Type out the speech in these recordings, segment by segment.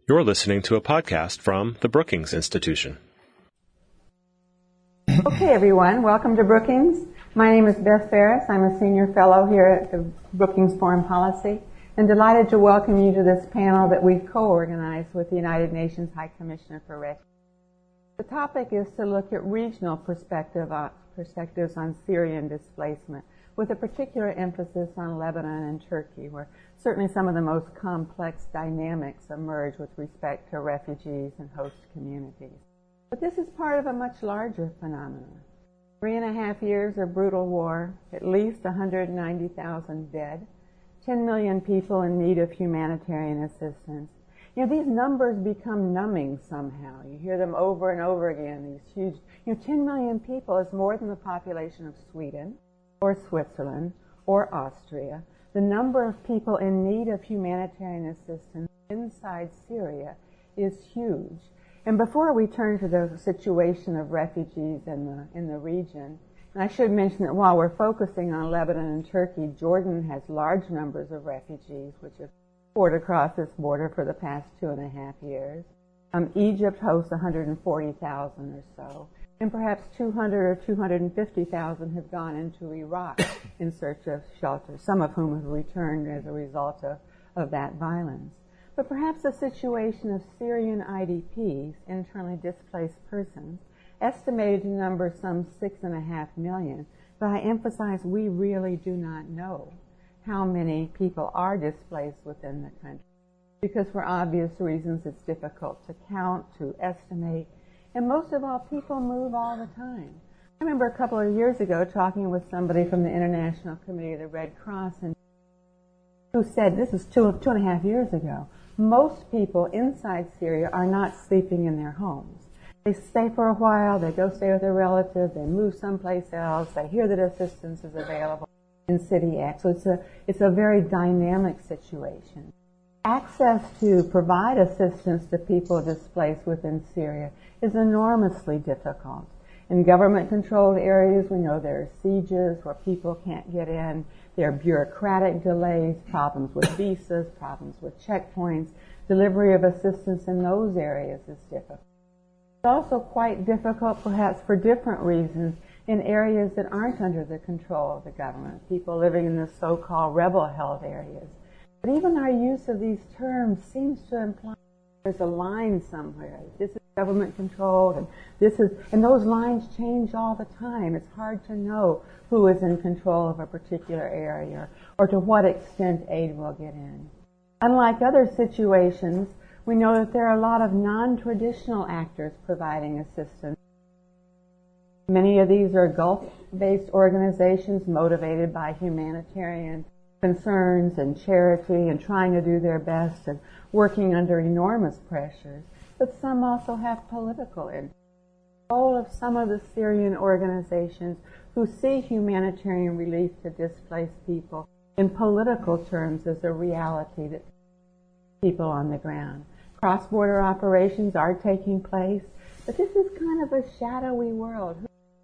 You're listening to a podcast from the Brookings Institution. Okay, everyone. Welcome to Brookings. My name is Beth Ferris. I'm a senior fellow here at the Brookings Foreign Policy, and delighted to welcome you to this panel that we've co-organized with the United Nations High Commissioner for Refugees. The topic is to look at regional perspectives on Syrian displacement, with a particular emphasis on Lebanon and Turkey, where certainly some of the most complex dynamics emerge with respect to refugees and host communities. But this is part of a much larger phenomenon. 3.5 years of brutal war, at least 190,000 dead, 10 million people in need of humanitarian assistance. You know, these numbers become numbing somehow. You hear them over and over again, these huge, 10 million people is more than the population of Sweden, or Switzerland, or Austria. The number of people in need of humanitarian assistance inside Syria is huge. And before we turn to the situation of refugees in the region, and I should mention that while we're focusing on Lebanon and Turkey, Jordan has large numbers of refugees which have poured across this border for the past 2.5 years. Egypt hosts 140,000 or so, and perhaps 200 or 250,000 have gone into Iraq in search of shelter, some of whom have returned as a result of that violence. But perhaps the situation of Syrian IDPs, internally displaced persons, estimated to number some 6.5 million, but I emphasize we really do not know how many people are displaced within the country, because for obvious reasons it's difficult to count, to estimate, and most of all, people move all the time. I remember a couple of years ago talking with somebody from the International Committee of the Red Cross, and who said, this is 2.5 years ago, most people inside Syria are not sleeping in their homes. They stay for a while, they go stay with their relatives, they move someplace else, they hear that assistance is available in City X. So it's a very dynamic situation. Access to provide assistance to people displaced within Syria is enormously difficult. In government-controlled areas, we know there are sieges where people can't get in. There are bureaucratic delays, problems with visas, problems with checkpoints. Delivery of assistance in those areas is difficult. It's also quite difficult, perhaps for different reasons, in areas that aren't under the control of the government, people living in the so-called rebel-held areas. But even our use of these terms seems to imply there's a line somewhere. This is government-controlled, and those lines change all the time. It's hard to know who is in control of a particular area or to what extent aid will get in. Unlike other situations, we know that there are a lot of non-traditional actors providing assistance. Many of these are Gulf-based organizations motivated by humanitarian concerns and charity and trying to do their best and working under enormous pressures. But some also have political interest. The role of some of the Syrian organizations who see humanitarian relief to displaced people in political terms as a reality that people on the ground. Cross-border operations are taking place, but this is kind of a shadowy world.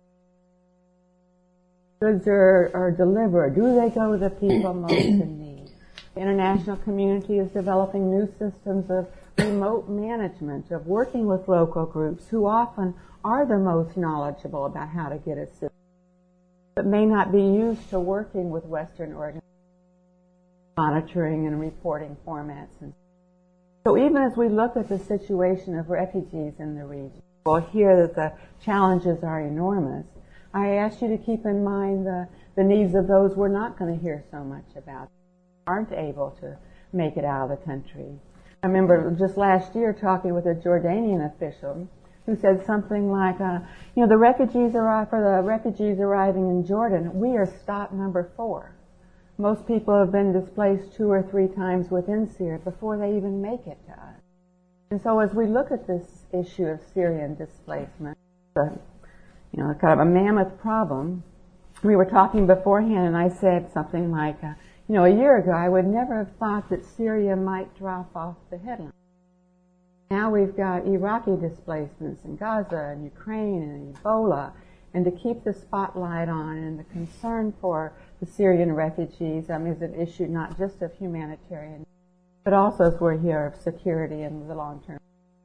Goods are delivered. Do they go to the people most in need? The international community is developing new systems of remote management, of working with local groups who often are the most knowledgeable about how to get assistance, but may not be used to working with Western organizations, monitoring and reporting formats. And so even as we look at the situation of refugees in the region, we'll hear that the challenges are enormous. I ask you to keep in mind the needs of those we're not going to hear so much about, aren't able to make it out of the country. I remember just last year talking with a Jordanian official who said something like, the refugees arriving in Jordan, we are stop number 4. Most people have been displaced 2 or 3 times within Syria before they even make it to us. And so as we look at this issue of Syrian displacement, kind of a mammoth problem. We were talking beforehand, and I said something like, a year ago I would never have thought that Syria might drop off the headline. Now we've got Iraqi displacements in Gaza and Ukraine and Ebola, and to keep the spotlight on and the concern for the Syrian refugees is an issue not just of humanitarian, but also as we're here of security in the long term.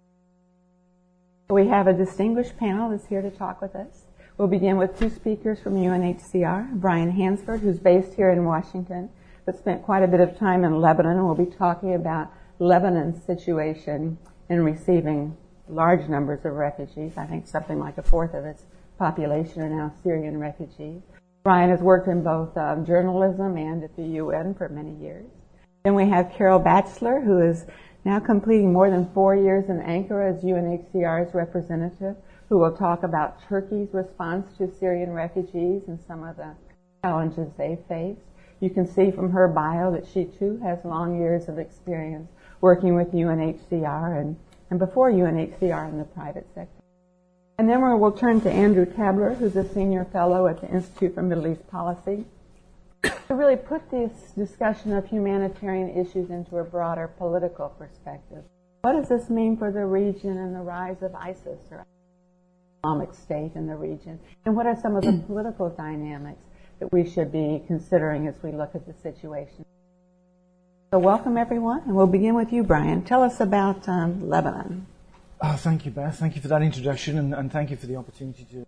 We have a distinguished panel that's here to talk with us. We'll begin with two speakers from UNHCR, Brian Hansford, who's based here in Washington, but spent quite a bit of time in Lebanon, and we'll be talking about Lebanon's situation in receiving large numbers of refugees. I think something like a fourth of its population are now Syrian refugees. Brian has worked in both journalism and at the UN for many years. Then we have Carol Batchelor, who is now completing more than 4 years in Ankara as UNHCR's representative, who will talk about Turkey's response to Syrian refugees and some of the challenges they face. You can see from her bio that she too has long years of experience working with UNHCR and before UNHCR in the private sector. And then we'll turn to Andrew Tabler, who's a senior fellow at the Institute for Middle East Policy, to really put this discussion of humanitarian issues into a broader political perspective. What does this mean for the region and the rise of ISIS or Islamic State in the region? And what are some of the political dynamics that we should be considering as we look at the situation? So welcome, everyone, and we'll begin with you, Brian. Tell us about Lebanon. Thank you, Beth. Thank you for that introduction, and thank you for the opportunity to...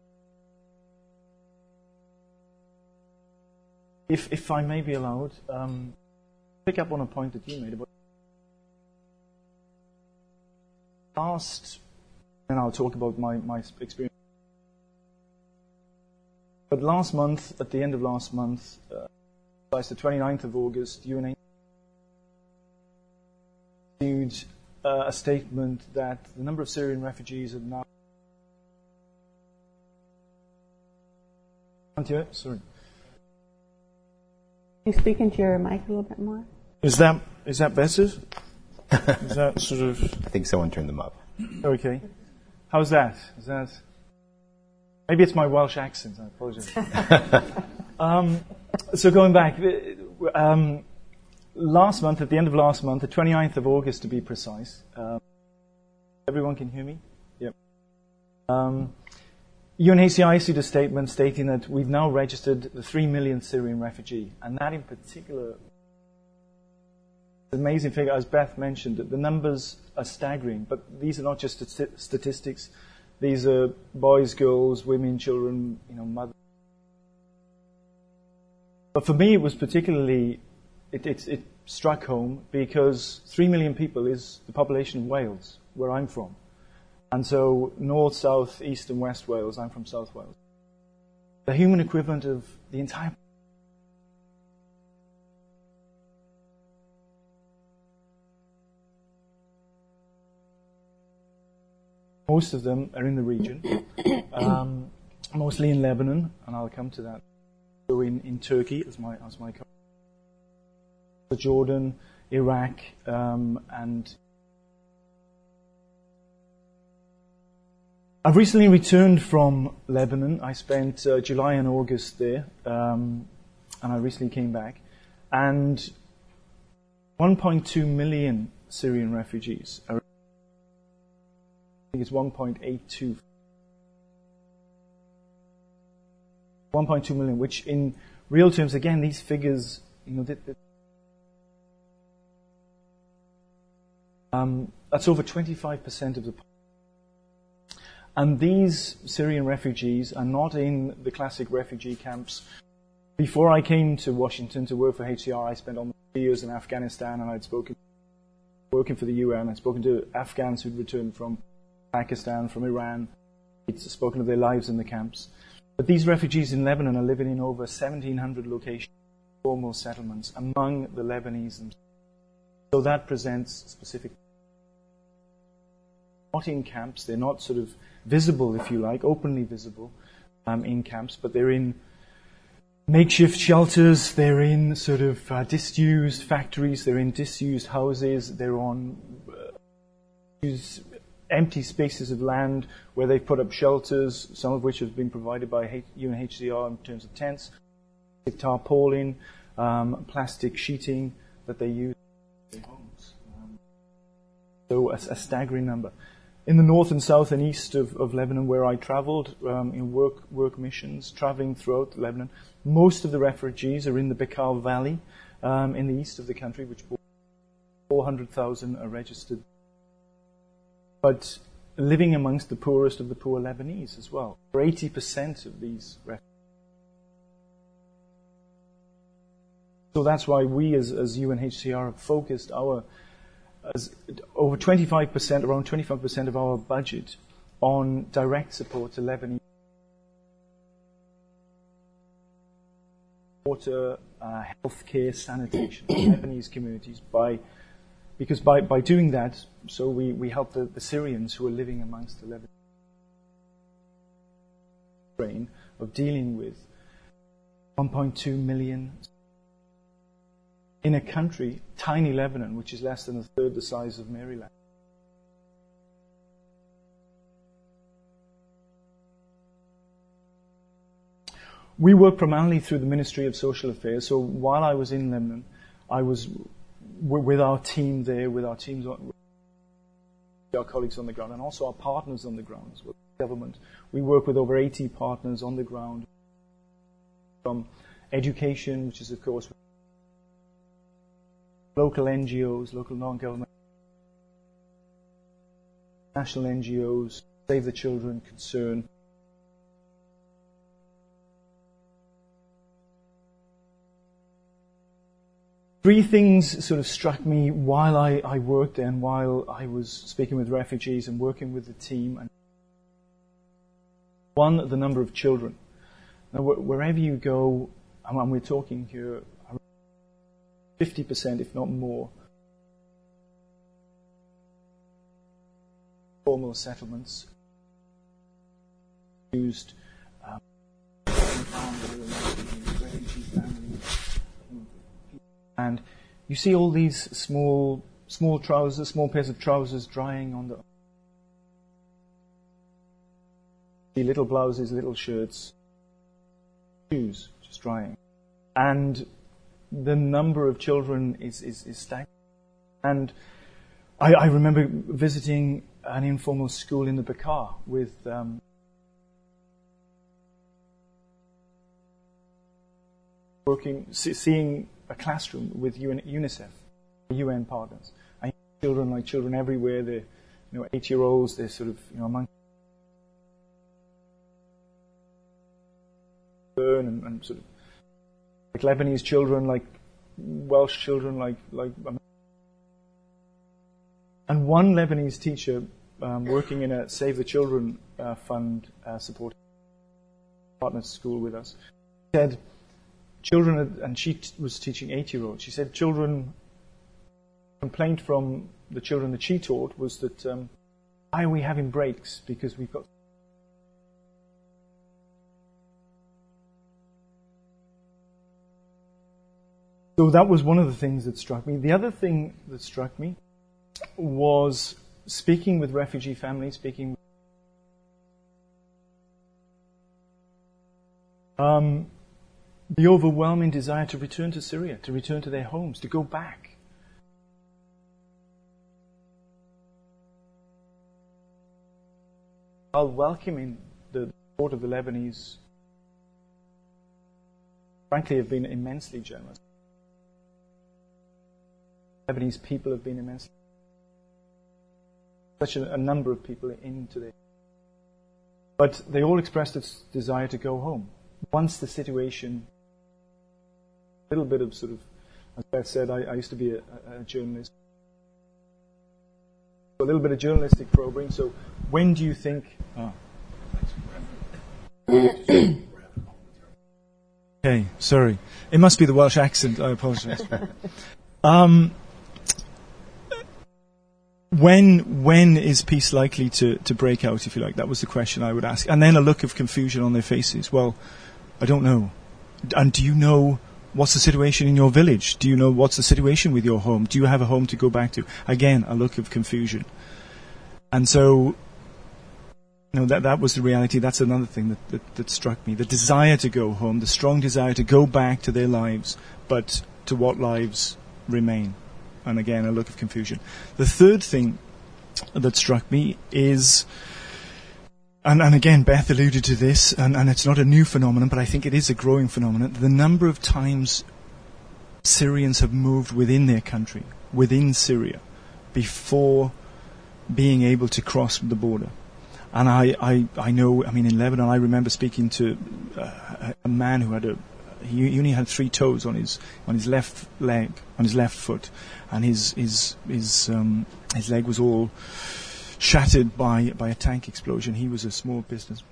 If I may be allowed, pick up on a point that you made about and I'll talk about my experience. But last month, at the end of last month, the 29th of August, UNHCR issued a statement that the number of Syrian refugees have now... Sorry. Can you speak into your mic a little bit more? Is that better? Is that sort of... I think someone turned them up. Okay. How's that? Is that... Maybe it's my Welsh accent. I apologize. So going back, last month, at the end of last month, the 29th of August to be precise, everyone can hear me? Yep. UNHCR issued a statement stating that we've now registered the 3 million Syrian refugee, and that in particular, amazing figure, as Beth mentioned, that the numbers are staggering, but these are not just statistics. These are boys, girls, women, children, mothers. But for me, it was particularly, it struck home because 3 million people is the population of Wales, where I'm from. And so North, South, East and West Wales, I'm from South Wales. The human equivalent of the entire... Most of them are in the region, mostly in Lebanon, and I'll come to that. So in Turkey, as my Jordan, Iraq, and I've recently returned from Lebanon. I spent July and August there, and I recently came back. And 1.2 million Syrian refugees are... I think it's 1.82. 1.2 million, which in real terms, again, these figures, that's over 25% of the population. And these Syrian refugees are not in the classic refugee camps. Before I came to Washington to work for HCR, I spent almost 3 years in Afghanistan, and I'd working for the UN. I'd spoken to Afghans who'd returned from Pakistan, from Iran. I'd spoken of their lives in the camps. But these refugees in Lebanon are living in over 1,700 locations, formal settlements, among the Lebanese themselves. So that presents specific... Not in camps, they're not sort of visible, if you like, openly visible in camps, but they're in makeshift shelters, they're in sort of disused factories, they're in disused houses, they're on empty spaces of land where they've put up shelters, some of which have been provided by UNHCR in terms of tents, tarpaulin, plastic sheeting that they use in their homes. So a staggering number. In the north and south and east of Lebanon, where I traveled in work missions, traveling throughout Lebanon, most of the refugees are in the Bekaa Valley in the east of the country, which borders 400,000 are registered, but living amongst the poorest of the poor Lebanese as well. For 80% of these refugees. So that's why we as UNHCR have focused around 25% of our budget on direct support to Lebanese water, healthcare, sanitation, Lebanese communities. Because by doing that, so we help the Syrians who are living amongst the Lebanese brain of dealing with 1.2 million in a country, tiny Lebanon, which is less than a third the size of Maryland. We work primarily through the Ministry of Social Affairs. So while I was in Lebanon, I was with our team there, with our teams, our colleagues on the ground, and also our partners on the ground as well, government. We work with over 80 partners on the ground, from education, which is of course local NGOs, local non-government, national NGOs, Save the Children, Concern. Three things sort of struck me while I worked there and while I was speaking with refugees and working with the team. One, the number of children. Now, wherever you go, and we're talking here, 50%, if not more, formal settlements used refugee families. And you see all these small trousers, small pairs of trousers drying on the little blouses, little shirts, shoes just drying. And the number of children is staggering. And I remember visiting an informal school in the Bekaa with seeing a classroom with UNICEF, UN partners. And children everywhere. They're 8-year-olds. They're sort of among and sort of like Lebanese children, like Welsh children, like and one Lebanese teacher working in a Save the Children fund support partner school with us said children, and she was teaching 8-year-olds. She said complaint from the children that she taught was that why are we having breaks because we've got. So that was one of the things that struck me. The other thing that struck me was speaking with refugee families, the overwhelming desire to return to Syria, to return to their homes, to go back. While welcoming the support of the Lebanese, frankly, have been immensely generous. Lebanese people have been immensely. Such a number of people into there. But they all expressed its desire to go home. Once the situation, a little bit of sort of, as Beth said, I used to be a journalist. A little bit of journalistic probing. So when do you think... Okay, sorry. It must be the Welsh accent. I apologize. When is peace likely to break out, if you like? That was the question I would ask. And then a look of confusion on their faces. Well, I don't know. And do you know what's the situation in your village? Do you know what's the situation with your home? Do you have a home to go back to? Again, a look of confusion. And so, that was the reality. That's another thing that struck me. The desire to go home, the strong desire to go back to their lives, but to what lives remain. And again, a look of confusion. The third thing that struck me is, and again, Beth alluded to this, and it's not a new phenomenon, but I think it is a growing phenomenon, the number of times Syrians have moved within their country, within Syria, before being able to cross the border. And I know, in Lebanon, I remember speaking to a man who had he only had 3 toes on his left leg, on his left foot, and his leg was all shattered by a tank explosion. He was a small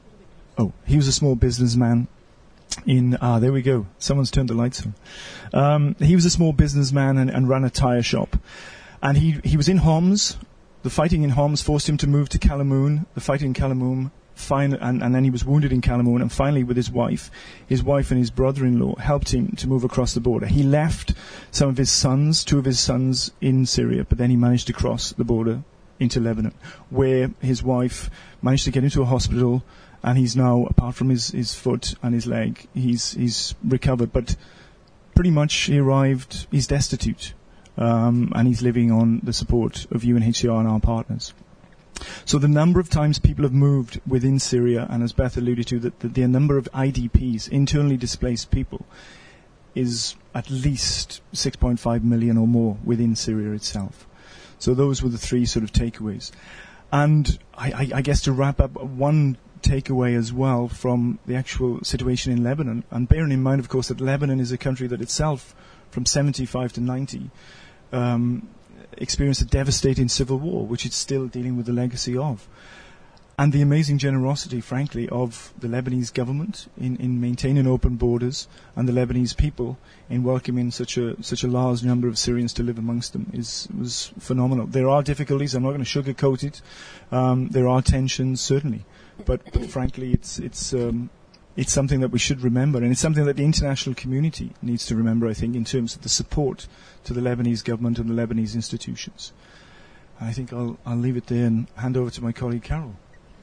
businessman in, there we go, someone's turned the lights on. He was a small businessman and ran a tire shop. And he was in Homs. The fighting in Homs forced him to move to Kalamoun. The fighting in Kalamoun, and then he was wounded in Kalamoun. And finally, with his wife and his brother-in-law helped him to move across the border. He left two of his sons in Syria, but then he managed to cross the border into Lebanon, where his wife managed to get into a hospital, and he's now, apart from his foot and his leg, he's recovered. But pretty much he arrived, he's destitute. And he's living on the support of UNHCR and our partners. So the number of times people have moved within Syria, and as Beth alluded to, that the number of IDPs, internally displaced people, is at least 6.5 million or more within Syria itself. So those were the 3 sort of takeaways. And I guess to wrap up, one takeaway as well from the actual situation in Lebanon, and bearing in mind, of course, that Lebanon is a country that itself, from 75 to 90, experienced a devastating civil war, which it's still dealing with the legacy of. And the amazing generosity, frankly, of the Lebanese government in maintaining open borders, and the Lebanese people in welcoming such a large number of Syrians to live amongst them was phenomenal. There are difficulties, I'm not going to sugarcoat it. There are tensions, certainly. But frankly, it's something that we should remember, and it's something that the international community needs to remember, I think, in terms of the support to the Lebanese government and the Lebanese institutions. I think I'll leave it there and hand over to my colleague Carol.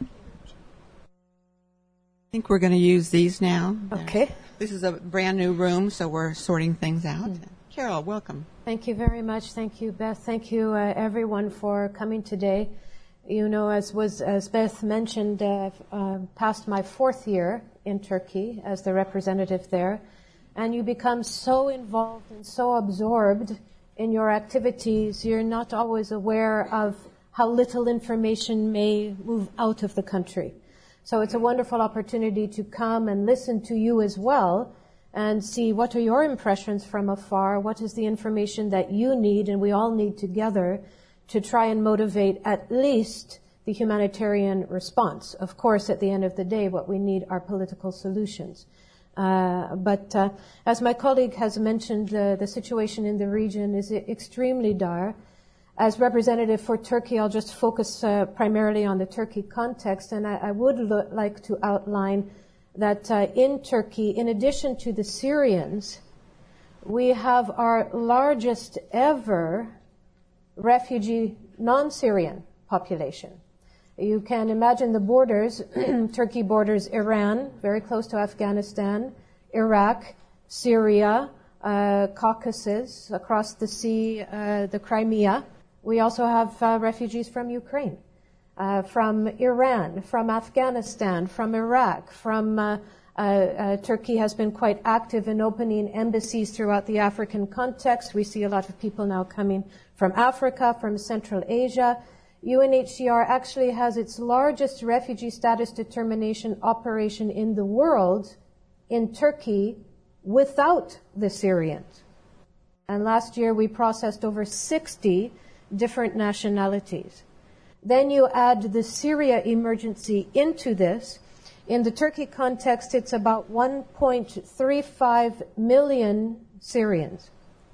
I think we're going to use these now. Okay. This is a brand new room, so we're sorting things out. Carol, welcome. Thank you very much. Thank you, Beth. Thank you, everyone, for coming today. You know, as Beth mentioned, past my 4th year in Turkey as the representative there, and you become so involved and so absorbed in your activities, you're not always aware of how little information may move out of the country. So it's a wonderful opportunity to come and listen to you as well and see what are your impressions from afar, what is the information that you need and we all need together to try and motivate at least the humanitarian response. Of course, at the end of the day, what we need are political solutions. But as my colleague has mentioned, the situation in the region is extremely dire. As representative for Turkey, I'll just focus primarily on the Turkey context, and I would like to outline that in Turkey, in addition to the Syrians, we have our largest ever refugee non-Syrian population. You can imagine the borders. Turkey borders Iran, very close to Afghanistan, Iraq, Syria, Caucasus, across the sea, the Crimea. We also have refugees from Ukraine, from Iran, from Afghanistan, from Iraq, from Turkey has been quite active in opening embassies throughout the African context. We see a lot of people now coming from Africa, from Central Asia. UNHCR actually has its largest refugee status determination operation in the world in Turkey without the Syrians. And last year we processed over 60 different nationalities. Then you add the Syria emergency into this. In the Turkey context, it's about 1.35 million Syrians,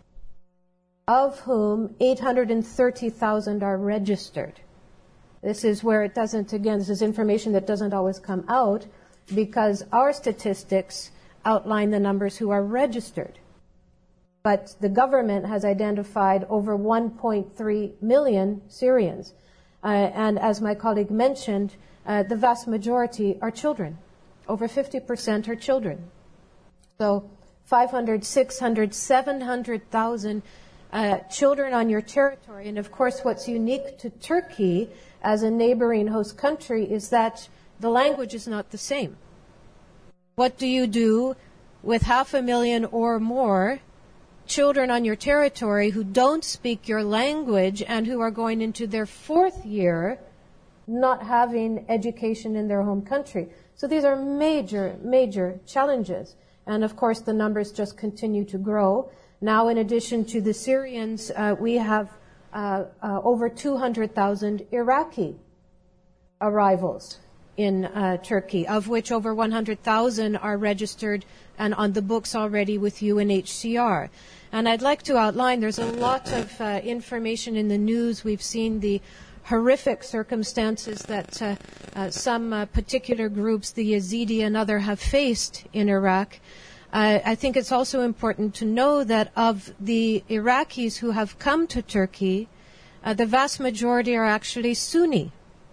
of whom 830,000 are registered. This is where it doesn't, again, this is information that doesn't always come out because our statistics outline the numbers who are registered. But the government has identified over 1.3 million Syrians. And as my colleague mentioned, the vast majority are children. Over 50% are children. So 500, 600, 700,000 children on your territory. And of course, what's unique to Turkey as a neighboring host country is that the language is not the same. What do you do with 500,000 or more children on your territory who don't speak your language and who are going into their 4th year not having education in their home country. So these are major, major challenges. And of course, the numbers just continue to grow. Now, in addition to the Syrians, we have over 200,000 Iraqi arrivals in Turkey, of which over 100,000 are registered and on the books already with UNHCR. And I'd like to outline, there's a lot of information in the news. We've seen the horrific circumstances that some particular groups, the Yazidi and other, have faced in Iraq. I think it's also important to know that of the Iraqis who have come to Turkey, the vast majority are actually Sunni,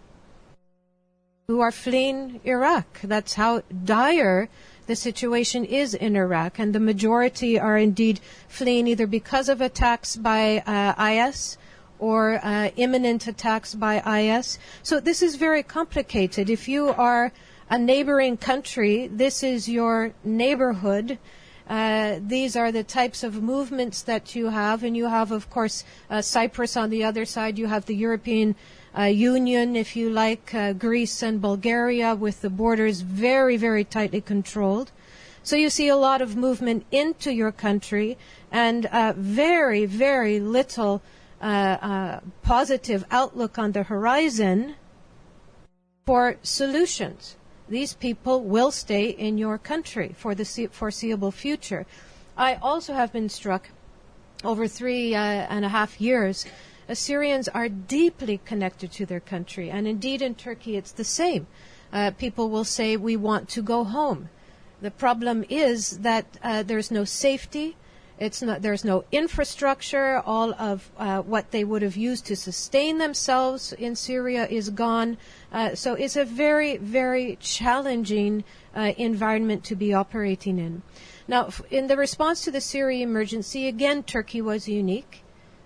who are fleeing Iraq. That's how dire the situation is in Iraq. And the majority are indeed fleeing either because of attacks by IS or imminent attacks by IS. So this is very complicated. If you are a neighboring country, this is your neighborhood. These are the types of movements that you have. And you have, of course, Cyprus on the other side. You have the European Union, if you like, Greece and Bulgaria, with the borders very, very tightly controlled. So you see a lot of movement into your country and very, very little positive outlook on the horizon for solutions. These people will stay in your country for the foreseeable future. I also have been struck over 3.5 years. Syrians are deeply connected to their country, and indeed in Turkey it's the same. People will say, we want to go home. The problem is that there's no safety. There's no infrastructure. All of what they would have used to sustain themselves in Syria is gone. So it's a very, very challenging environment to be operating in. Now, in the response to the Syria emergency, again, Turkey was unique.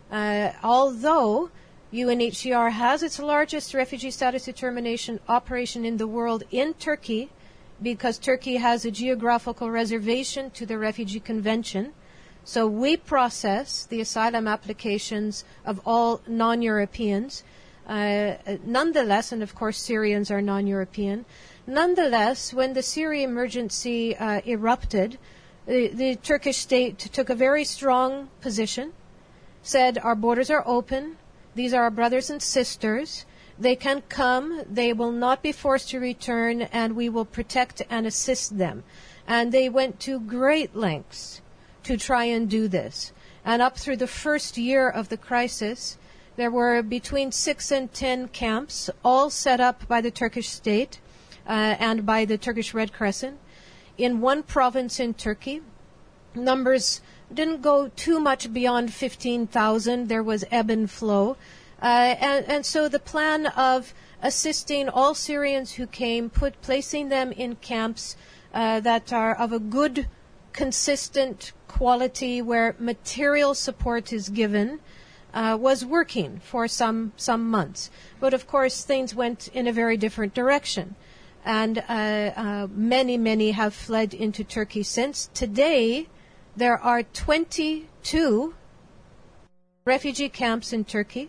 Although UNHCR has its largest refugee status determination operation in the world in Turkey, because Turkey has a geographical reservation to the Refugee Convention. So we process the asylum applications of all non-Europeans. Nonetheless, and of course Syrians are non-European, nonetheless, when the Syria emergency erupted, the Turkish state took a very strong position, said our borders are open, these are our brothers and sisters, they can come, they will not be forced to return, and we will protect and assist them. And they went to great lengths to try and do this. And up through the first year of the crisis, there were between 6 and 10 camps, all set up by the Turkish state and by the Turkish Red Crescent. In one province in Turkey, numbers didn't go too much beyond 15,000. There was ebb and flow. And so the plan of assisting all Syrians who came, placing them in camps that are of a good, consistent quality where material support is given, was working for some months. But of course, things went in a very different direction. And many have fled into Turkey since. Today, there are 22 refugee camps in Turkey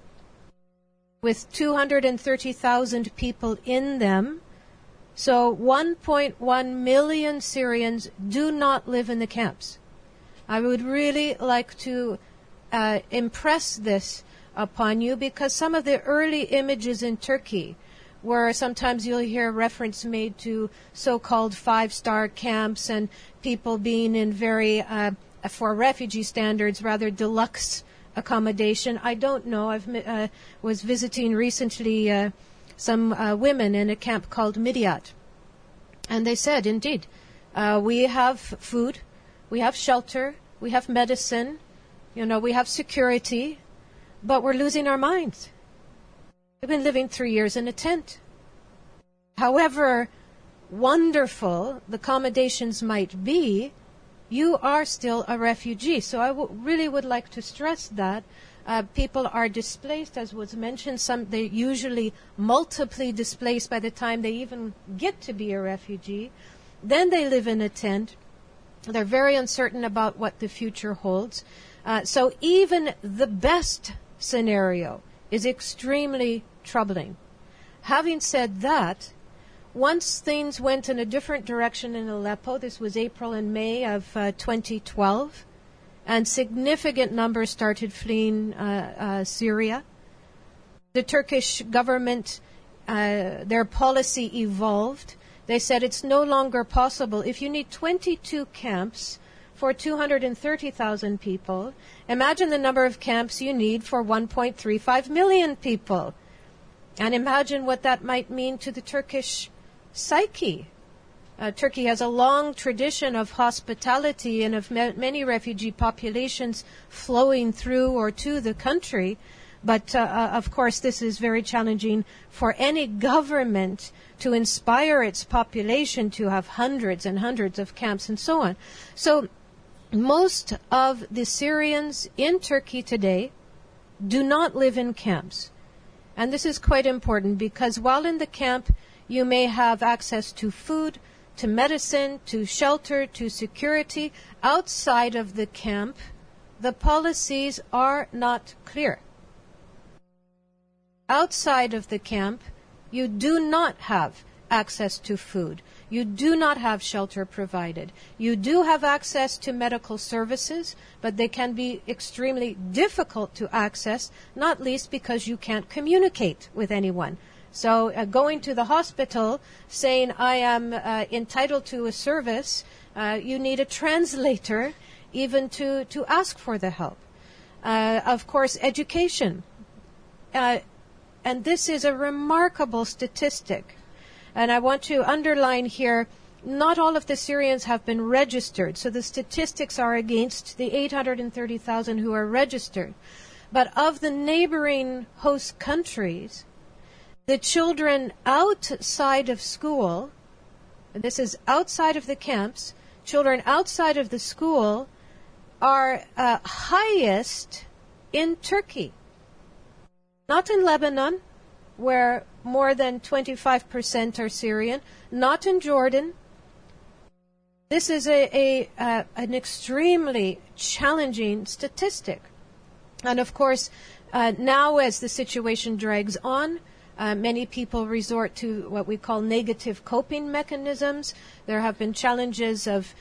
with 230,000 people in them. So 1.1 million Syrians do not live in the camps. I would really like to impress this upon you, because some of the early images in Turkey, where sometimes you'll hear reference made to so-called 5-star camps and people being in very, for refugee standards, rather deluxe accommodation. I don't know. I was visiting recently some women in a camp called Midyat. And they said, indeed, we have food, we have shelter, we have medicine, we have security, but we're losing our minds. We've been living 3 years in a tent. However wonderful the accommodations might be, you are still a refugee. So I really would like to stress that people are displaced, as was mentioned. They're usually multiply displaced by the time they even get to be a refugee. Then they live in a tent. They're very uncertain about what the future holds. So even the best scenario is extremely troubling. Having said that, once things went in a different direction in Aleppo, this was April and May of 2012, and significant numbers started fleeing Syria, the Turkish government, their policy evolved. They said it's no longer possible. If you need 22 camps for 230,000 people, imagine the number of camps you need for 1.35 million people. And imagine what that might mean to the Turkish psyche. Turkey has a long tradition of hospitality and of many refugee populations flowing through or to the country. But, of course, this is very challenging for any government to inspire its population to have hundreds and hundreds of camps and so on. So most of the Syrians in Turkey today do not live in camps. And this is quite important because while in the camp, you may have access to food, to medicine, to shelter, to security. Outside of the camp, the policies are not clear. Outside of the camp, you do not have access to food. You do not have shelter provided. You do have access to medical services, but they can be extremely difficult to access, not least because you can't communicate with anyone. So going to the hospital saying, I am entitled to a service, you need a translator even to ask for the help. Of course, education. And this is a remarkable statistic. And I want to underline here, not all of the Syrians have been registered. So the statistics are against the 830,000 who are registered. But of the neighboring host countries, the children outside of school, and this is outside of the camps, children outside of the school are highest in Turkey. Not in Lebanon, where more than 25% are Syrian. Not in Jordan. This is an extremely challenging statistic. And of course, now as the situation drags on, many people resort to what we call negative coping mechanisms. There have been challenges of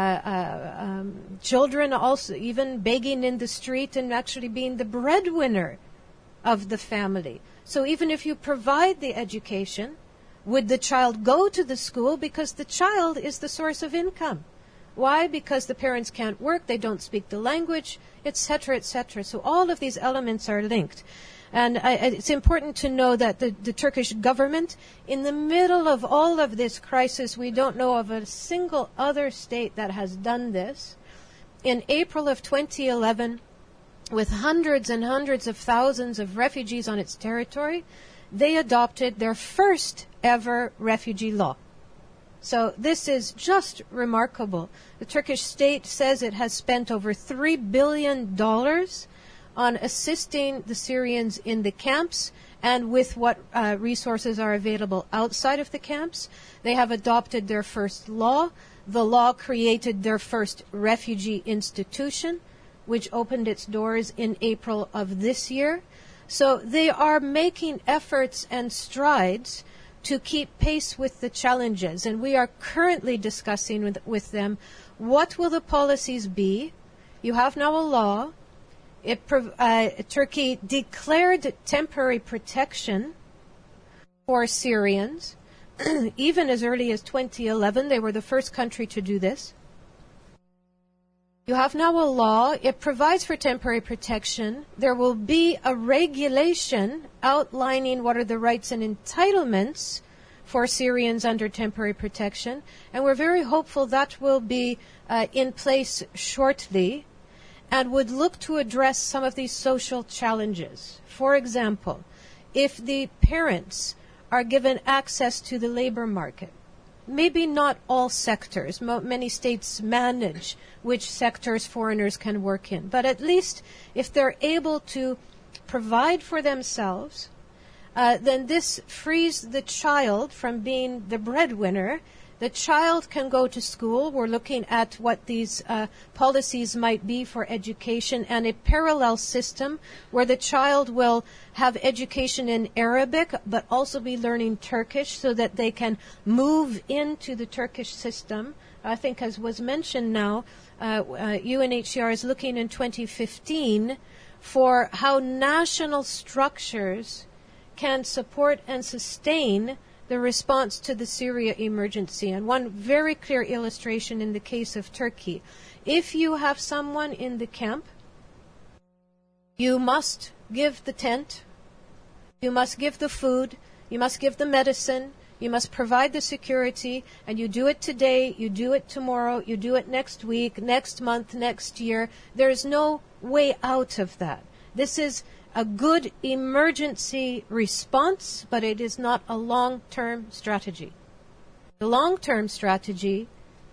children also even begging in the street and actually being the breadwinner of the family. So even if you provide the education, would the child go to the school? Because the child is the source of income. Why? Because the parents can't work, they don't speak the language, etc., etc. So all of these elements are linked. And it's important to know that the Turkish government, in the middle of all of this crisis, we don't know of a single other state that has done this. In April of 2011, with hundreds and hundreds of thousands of refugees on its territory, they adopted their first ever refugee law. So this is just remarkable. The Turkish state says it has spent over $3 billion on assisting the Syrians in the camps and with what resources are available outside of the camps. They have adopted their first law. The law created their first refugee institution, which opened its doors in April of this year. So they are making efforts and strides to keep pace with the challenges. And we are currently discussing with them, what will the policies be? You have now a law. Turkey declared temporary protection for Syrians. Even as early as 2011, they were the first country to do this. You have now a law. It provides for temporary protection. There will be a regulation outlining what are the rights and entitlements for Syrians under temporary protection. And we're very hopeful that will be in place shortly and would look to address some of these social challenges. For example, if the parents are given access to the labor market, maybe not all sectors. Many states manage which sectors foreigners can work in. But at least if they're able to provide for themselves, then this frees the child from being the breadwinner. The child can go to school. We're looking at what these policies might be for education, and a parallel system where the child will have education in Arabic but also be learning Turkish so that they can move into the Turkish system. I think, as was mentioned now, UNHCR is looking in 2015 for how national structures can support and sustain the response to the Syria emergency. And one very clear illustration in the case of Turkey. If you have someone in the camp, you must give the tent, you must give the food, you must give the medicine, you must provide the security, and you do it today, you do it tomorrow, you do it next week, next month, next year. There is no way out of that. This is a good emergency response, but it is not a long-term strategy. The long-term strategy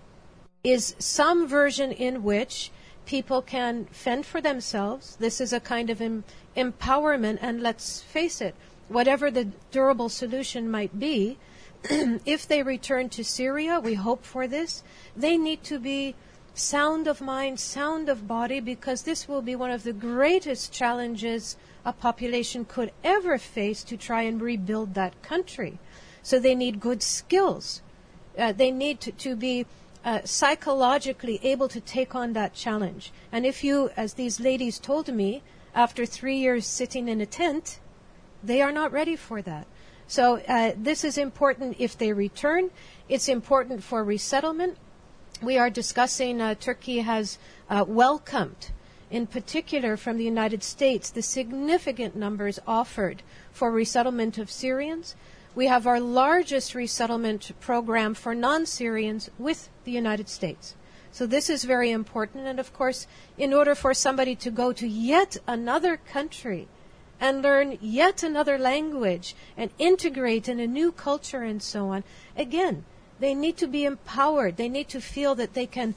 is some version in which people can fend for themselves. This is a kind of empowerment, and let's face it, whatever the durable solution might be, if they return to Syria, we hope for this, they need to be sound of mind, sound of body, because this will be one of the greatest challenges a population could ever face to try and rebuild that country. So they need good skills. They need to be psychologically able to take on that challenge. And if you, as these ladies told me, after 3 years sitting in a tent, they are not ready for that. So this is important if they return. It's important for resettlement. We are discussing, Turkey has welcomed, in particular from the United States, the significant numbers offered for resettlement of Syrians. We have our largest resettlement program for non-Syrians with the United States. So this is very important. And of course, in order for somebody to go to yet another country and learn yet another language and integrate in a new culture and so on, again, they need to be empowered. They need to feel that they can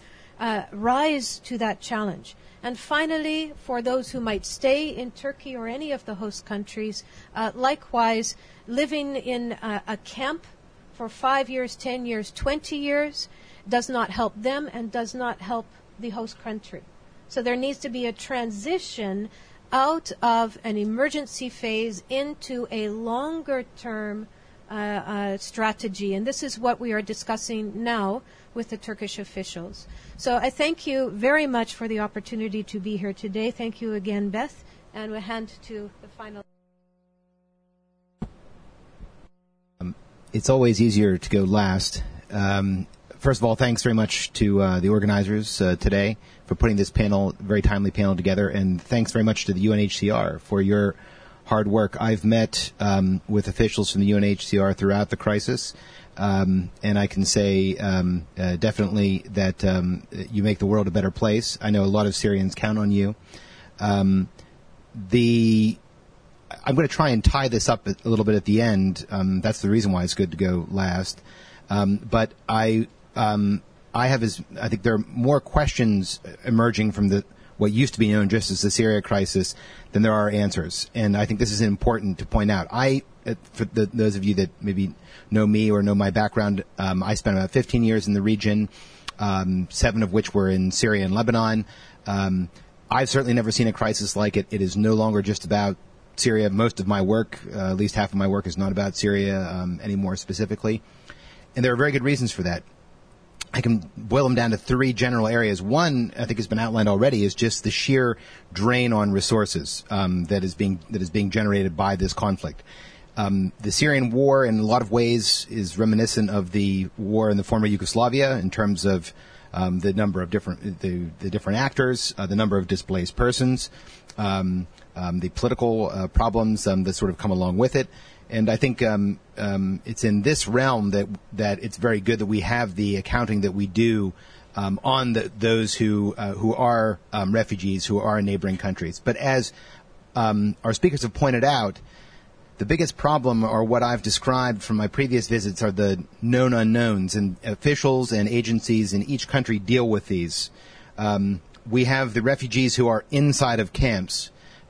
rise to that challenge. And finally, for those who might stay in Turkey or any of the host countries, likewise, living in a camp for 5 years, 10 years, 20 years does not help them and does not help the host country. So there needs to be a transition out of an emergency phase into a longer-term strategy. And this is what we are discussing now with the Turkish officials. So I thank you very much for the opportunity to be here today. Thank you again, Beth. And we'll hand to the final. It's always easier to go last. First of all, thanks very much to the organizers today for putting this panel, very timely panel together, and thanks very much to the UNHCR for your hard work. I've met with officials from the UNHCR throughout the crisis, and I can say definitely that you make the world a better place. I know a lot of Syrians count on you. I'm going to try and tie this up a little bit at the end. That's the reason why it's good to go last. But I think there are more questions emerging from what used to be known just as the Syria crisis than there are answers. And I think this is important to point out. For those of you that maybe know me or know my background, I spent about 15 years in the region, 7 of which were in Syria and Lebanon. I've certainly never seen a crisis like it. It is no longer just about Syria. Most of my work, at least half of my work, is not about Syria anymore specifically. And there are very good reasons for that. I can boil them down to 3 general areas. One, I think has been outlined already, is just the sheer drain on resources that is being generated by this conflict. The Syrian war, in a lot of ways, is reminiscent of the war in the former Yugoslavia in terms of the number of different actors, the number of displaced persons, the political problems that sort of come along with it. And I think it's in this realm that it's very good that we have the accounting that we do on those who are refugees, who are in neighboring countries. But as our speakers have pointed out, the biggest problem, or what I've described from my previous visits, are the known unknowns, and officials and agencies in each country deal with these. We have the refugees who are inside of camps,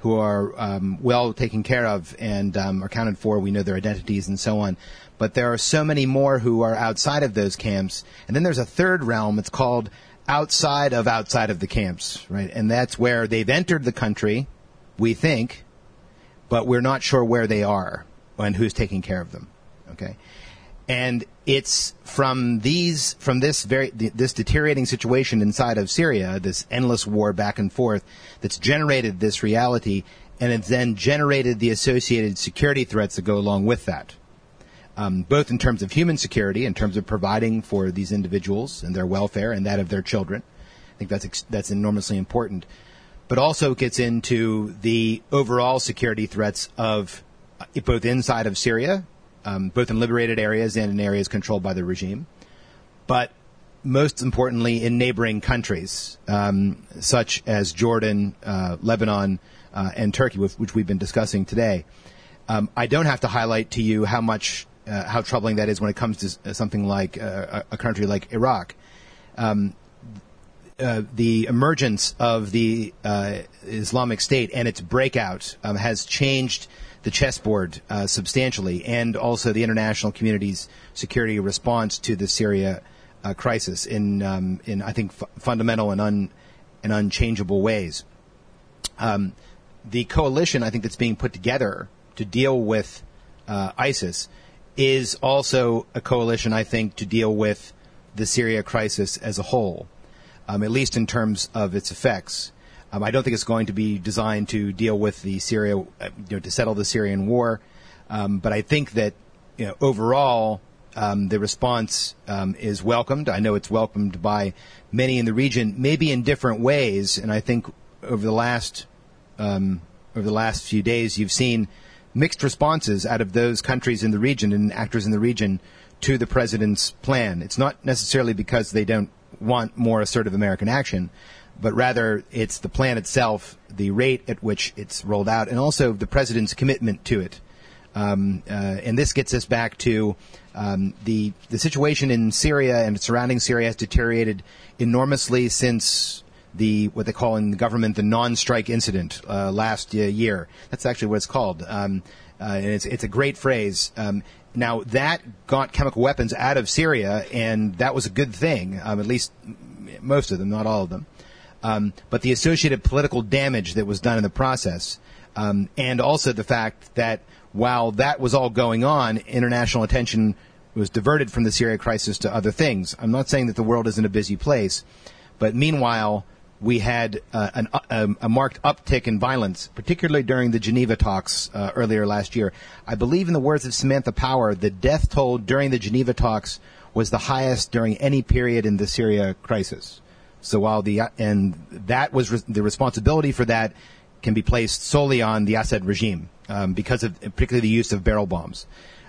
who are well taken care of and are accounted for. We know their identities and so on. But there are so many more who are outside of those camps. And then there's a third realm. It's called outside of the camps, right? And that's where they've entered the country, we think, but we're not sure where they are and who's taking care of them, okay? And it's from this deteriorating situation inside of Syria, this endless war back and forth, that's generated this reality, and it's then generated the associated security threats that go along with that. Both in terms of human security, in terms of providing for these individuals and their welfare and that of their children. I think that's enormously important. But also gets into the overall security threats of both inside of Syria, both in liberated areas and in areas controlled by the regime, but most importantly in neighboring countries, such as Jordan, Lebanon, and Turkey, which we've been discussing today. I don't have to highlight to you how troubling that is when it comes to something like a country like Iraq. The emergence of the Islamic State and its breakout has changed the chessboard substantially, and also the international community's security response to the Syria crisis in I think fundamental and unchangeable ways. The coalition, I think, that's being put together to deal with ISIS is also a coalition, I think, to deal with the Syria crisis as a whole, at least in terms of its effects. I don't think it's going to be designed to deal with the Syria, to settle the Syrian war. But I think that, overall, the response is welcomed. I know it's welcomed by many in the region, maybe in different ways. And I think over the last few days, you've seen mixed responses out of those countries in the region and actors in the region to the president's plan. It's not necessarily because they don't want more assertive American action, but rather it's the plan itself, the rate at which it's rolled out, and also the president's commitment to it. And this gets us back to the situation in Syria and surrounding Syria has deteriorated enormously since what they call in the government the non-strike incident last year. That's actually what it's called. And it's a great phrase. Now, that got chemical weapons out of Syria, and that was a good thing, at least most of them, not all of them. But the associated political damage that was done in the process, and also the fact that while that was all going on, international attention was diverted from the Syria crisis to other things. I'm not saying that the world isn't a busy place, but meanwhile, we had a marked uptick in violence, particularly during the Geneva talks earlier last year. I believe, in the words of Samantha Power, the death toll during the Geneva talks was the highest during any period in the Syria crisis. So while that was the responsibility for that can be placed solely on the Assad regime because of particularly the use of barrel bombs.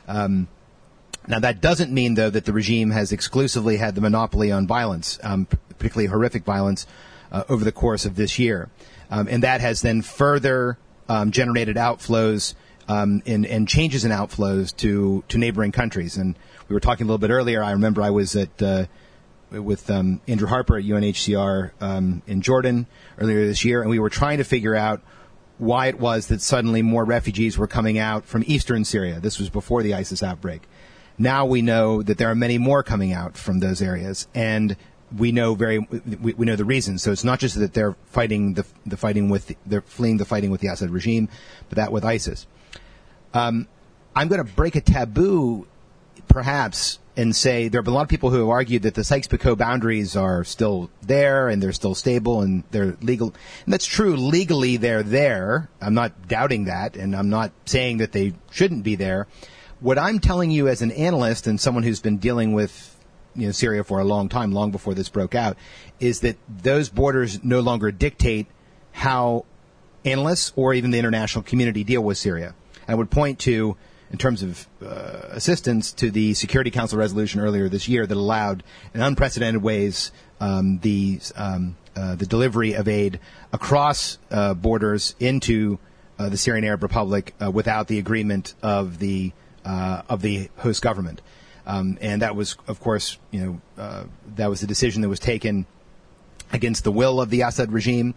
Now, that doesn't mean, though, that the regime has exclusively had the monopoly on violence, particularly horrific violence, over the course of this year. And that has then further generated outflows and changes in outflows to neighboring countries. And we were talking a little bit earlier. I remember I was with Andrew Harper at UNHCR in Jordan earlier this year, and we were trying to figure out why it was that suddenly more refugees were coming out from eastern Syria. This was before the ISIS outbreak. Now we know that there are many more coming out from those areas, and we know we know the reasons. So it's not just that they're fleeing the fighting with the Assad regime, but that with ISIS. I'm going to break a taboo, perhaps, and say there have been a lot of people who have argued that the Sykes-Picot boundaries are still there and they're still stable and they're legal. And that's true. Legally, they're there. I'm not doubting that, and I'm not saying that they shouldn't be there. What I'm telling you as an analyst and someone who's been dealing with Syria for a long time, long before this broke out, is that those borders no longer dictate how analysts or even the international community deal with Syria. I would point to, in terms of assistance, to the Security Council resolution earlier this year that allowed, in unprecedented ways, the delivery of aid across borders into the Syrian Arab Republic without the agreement of the host government. And that was, of course, that was a decision that was taken against the will of the Assad regime.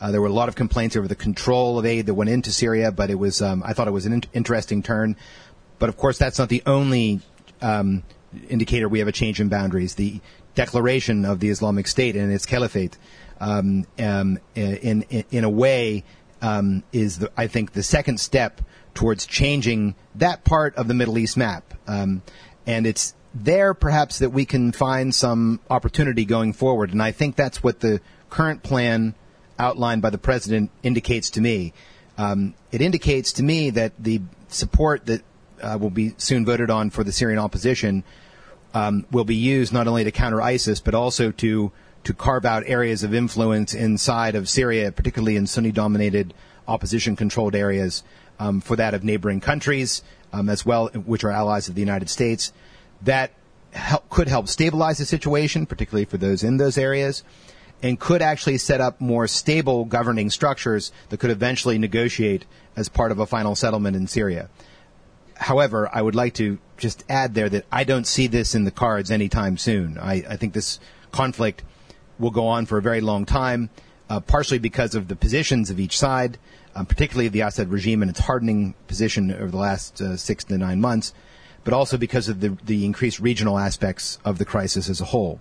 There were a lot of complaints over the control of aid that went into Syria, but it was I thought it was an interesting turn. But of course, that's not the only indicator we have a change in boundaries. The declaration of the Islamic State and its caliphate, in a way, is I think the second step towards changing that part of the Middle East map. And it's there perhaps that we can find some opportunity going forward. And I think that's what the current plan outlined by the president indicates to me. It indicates to me that the support that will be soon voted on for the Syrian opposition will be used not only to counter ISIS, but also to carve out areas of influence inside of Syria, particularly in Sunni-dominated opposition-controlled areas, for that of neighboring countries as well, which are allies of the United States. That could help stabilize the situation, particularly for those in those areas, and could actually set up more stable governing structures that could eventually negotiate as part of a final settlement in Syria. However, I would like to just add there that I don't see this in the cards anytime soon. I think this conflict will go on for a very long time, partially because of the positions of each side, particularly the Assad regime and its hardening position over the last 6 to 9 months, but also because of the increased regional aspects of the crisis as a whole.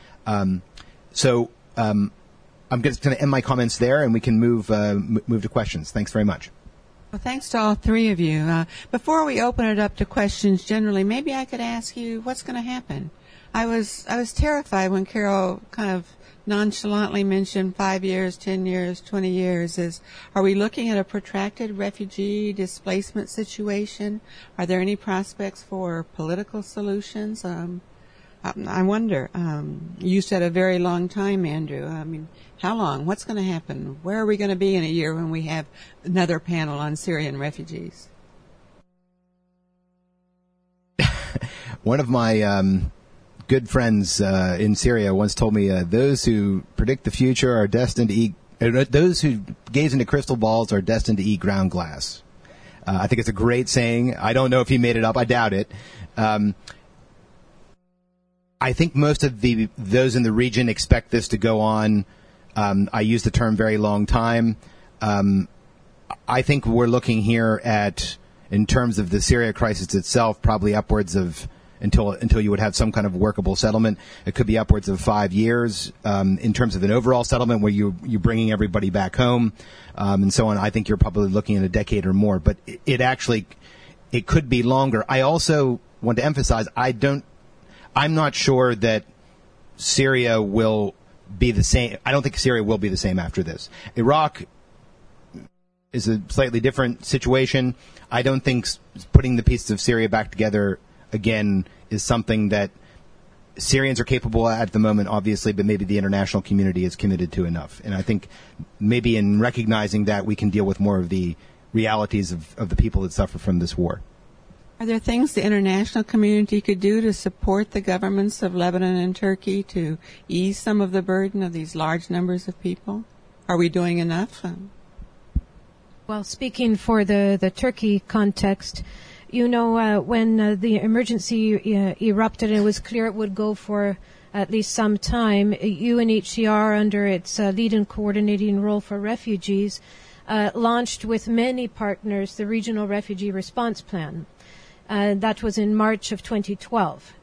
So I'm just going to end my comments there, and we can move to questions. Thanks very much. Well, thanks to all three of you. Before we open it up to questions generally, maybe I could ask you what's going to happen. I was terrified when Carol kind of nonchalantly mentioned 5 years, 10 years, 20 years. Are we looking at a protracted refugee displacement situation? Are there any prospects for political solutions? I wonder. You said a very long time, Andrew. I mean, how long? What's going to happen? Where are we going to be in a year when we have another panel on Syrian refugees? One of my good friends in Syria once told me those who predict the future are destined to eat. Those who gaze into crystal balls are destined to eat ground glass. I think it's a great saying. I don't know if he made it up. I doubt it. I think most of those in the region expect this to go on. I use the term very long time. I think we're looking here at, in terms of the Syria crisis itself, probably upwards of, until you would have some kind of workable settlement, it could be upwards of 5 years. In terms of an overall settlement where you're bringing everybody back home and so on, I think you're probably looking at a decade or more. But it could be longer. I also want to emphasize, I'm not sure that Syria will be the same. I don't think Syria will be the same after this. Iraq is a slightly different situation. I don't think putting the pieces of Syria back together again is something that Syrians are capable at the moment, obviously, but maybe the international community is committed to enough. And I think maybe in recognizing that, we can deal with more of the realities of the people that suffer from this war. Are there things the international community could do to support the governments of Lebanon and Turkey to ease some of the burden of these large numbers of people? Are we doing enough? Well, speaking for the Turkey context, you know, when the emergency erupted and it was clear it would go for at least some time, UNHCR, under its lead and coordinating role for refugees, launched with many partners the Regional Refugee Response Plan. That was in March of 2012.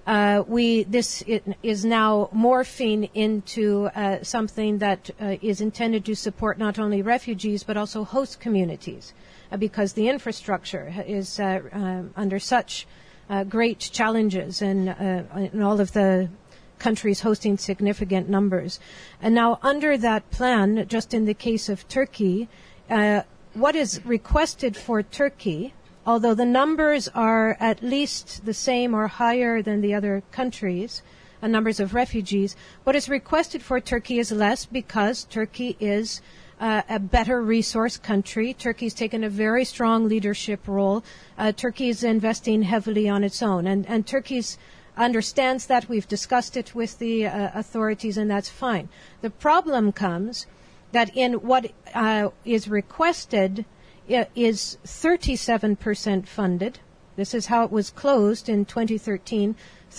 This is now morphing into something that is intended to support not only refugees but also host communities, because the infrastructure is under such great challenges in all of the countries hosting significant numbers. And now under that plan, just in the case of Turkey, what is requested for Turkey, although the numbers are at least the same or higher than the other countries, numbers of refugees, what is requested for Turkey is less because Turkey is a better resource country. Turkey's taken a very strong leadership role. Turkey is investing heavily on its own. And Turkey understands that. We've discussed it with the authorities, and that's fine. The problem comes that in what is requested is 37% funded, This is how it was closed in 2013.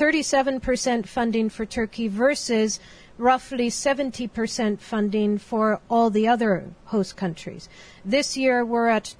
37% funding for Turkey versus roughly 70% funding for all the other host countries. This year we're at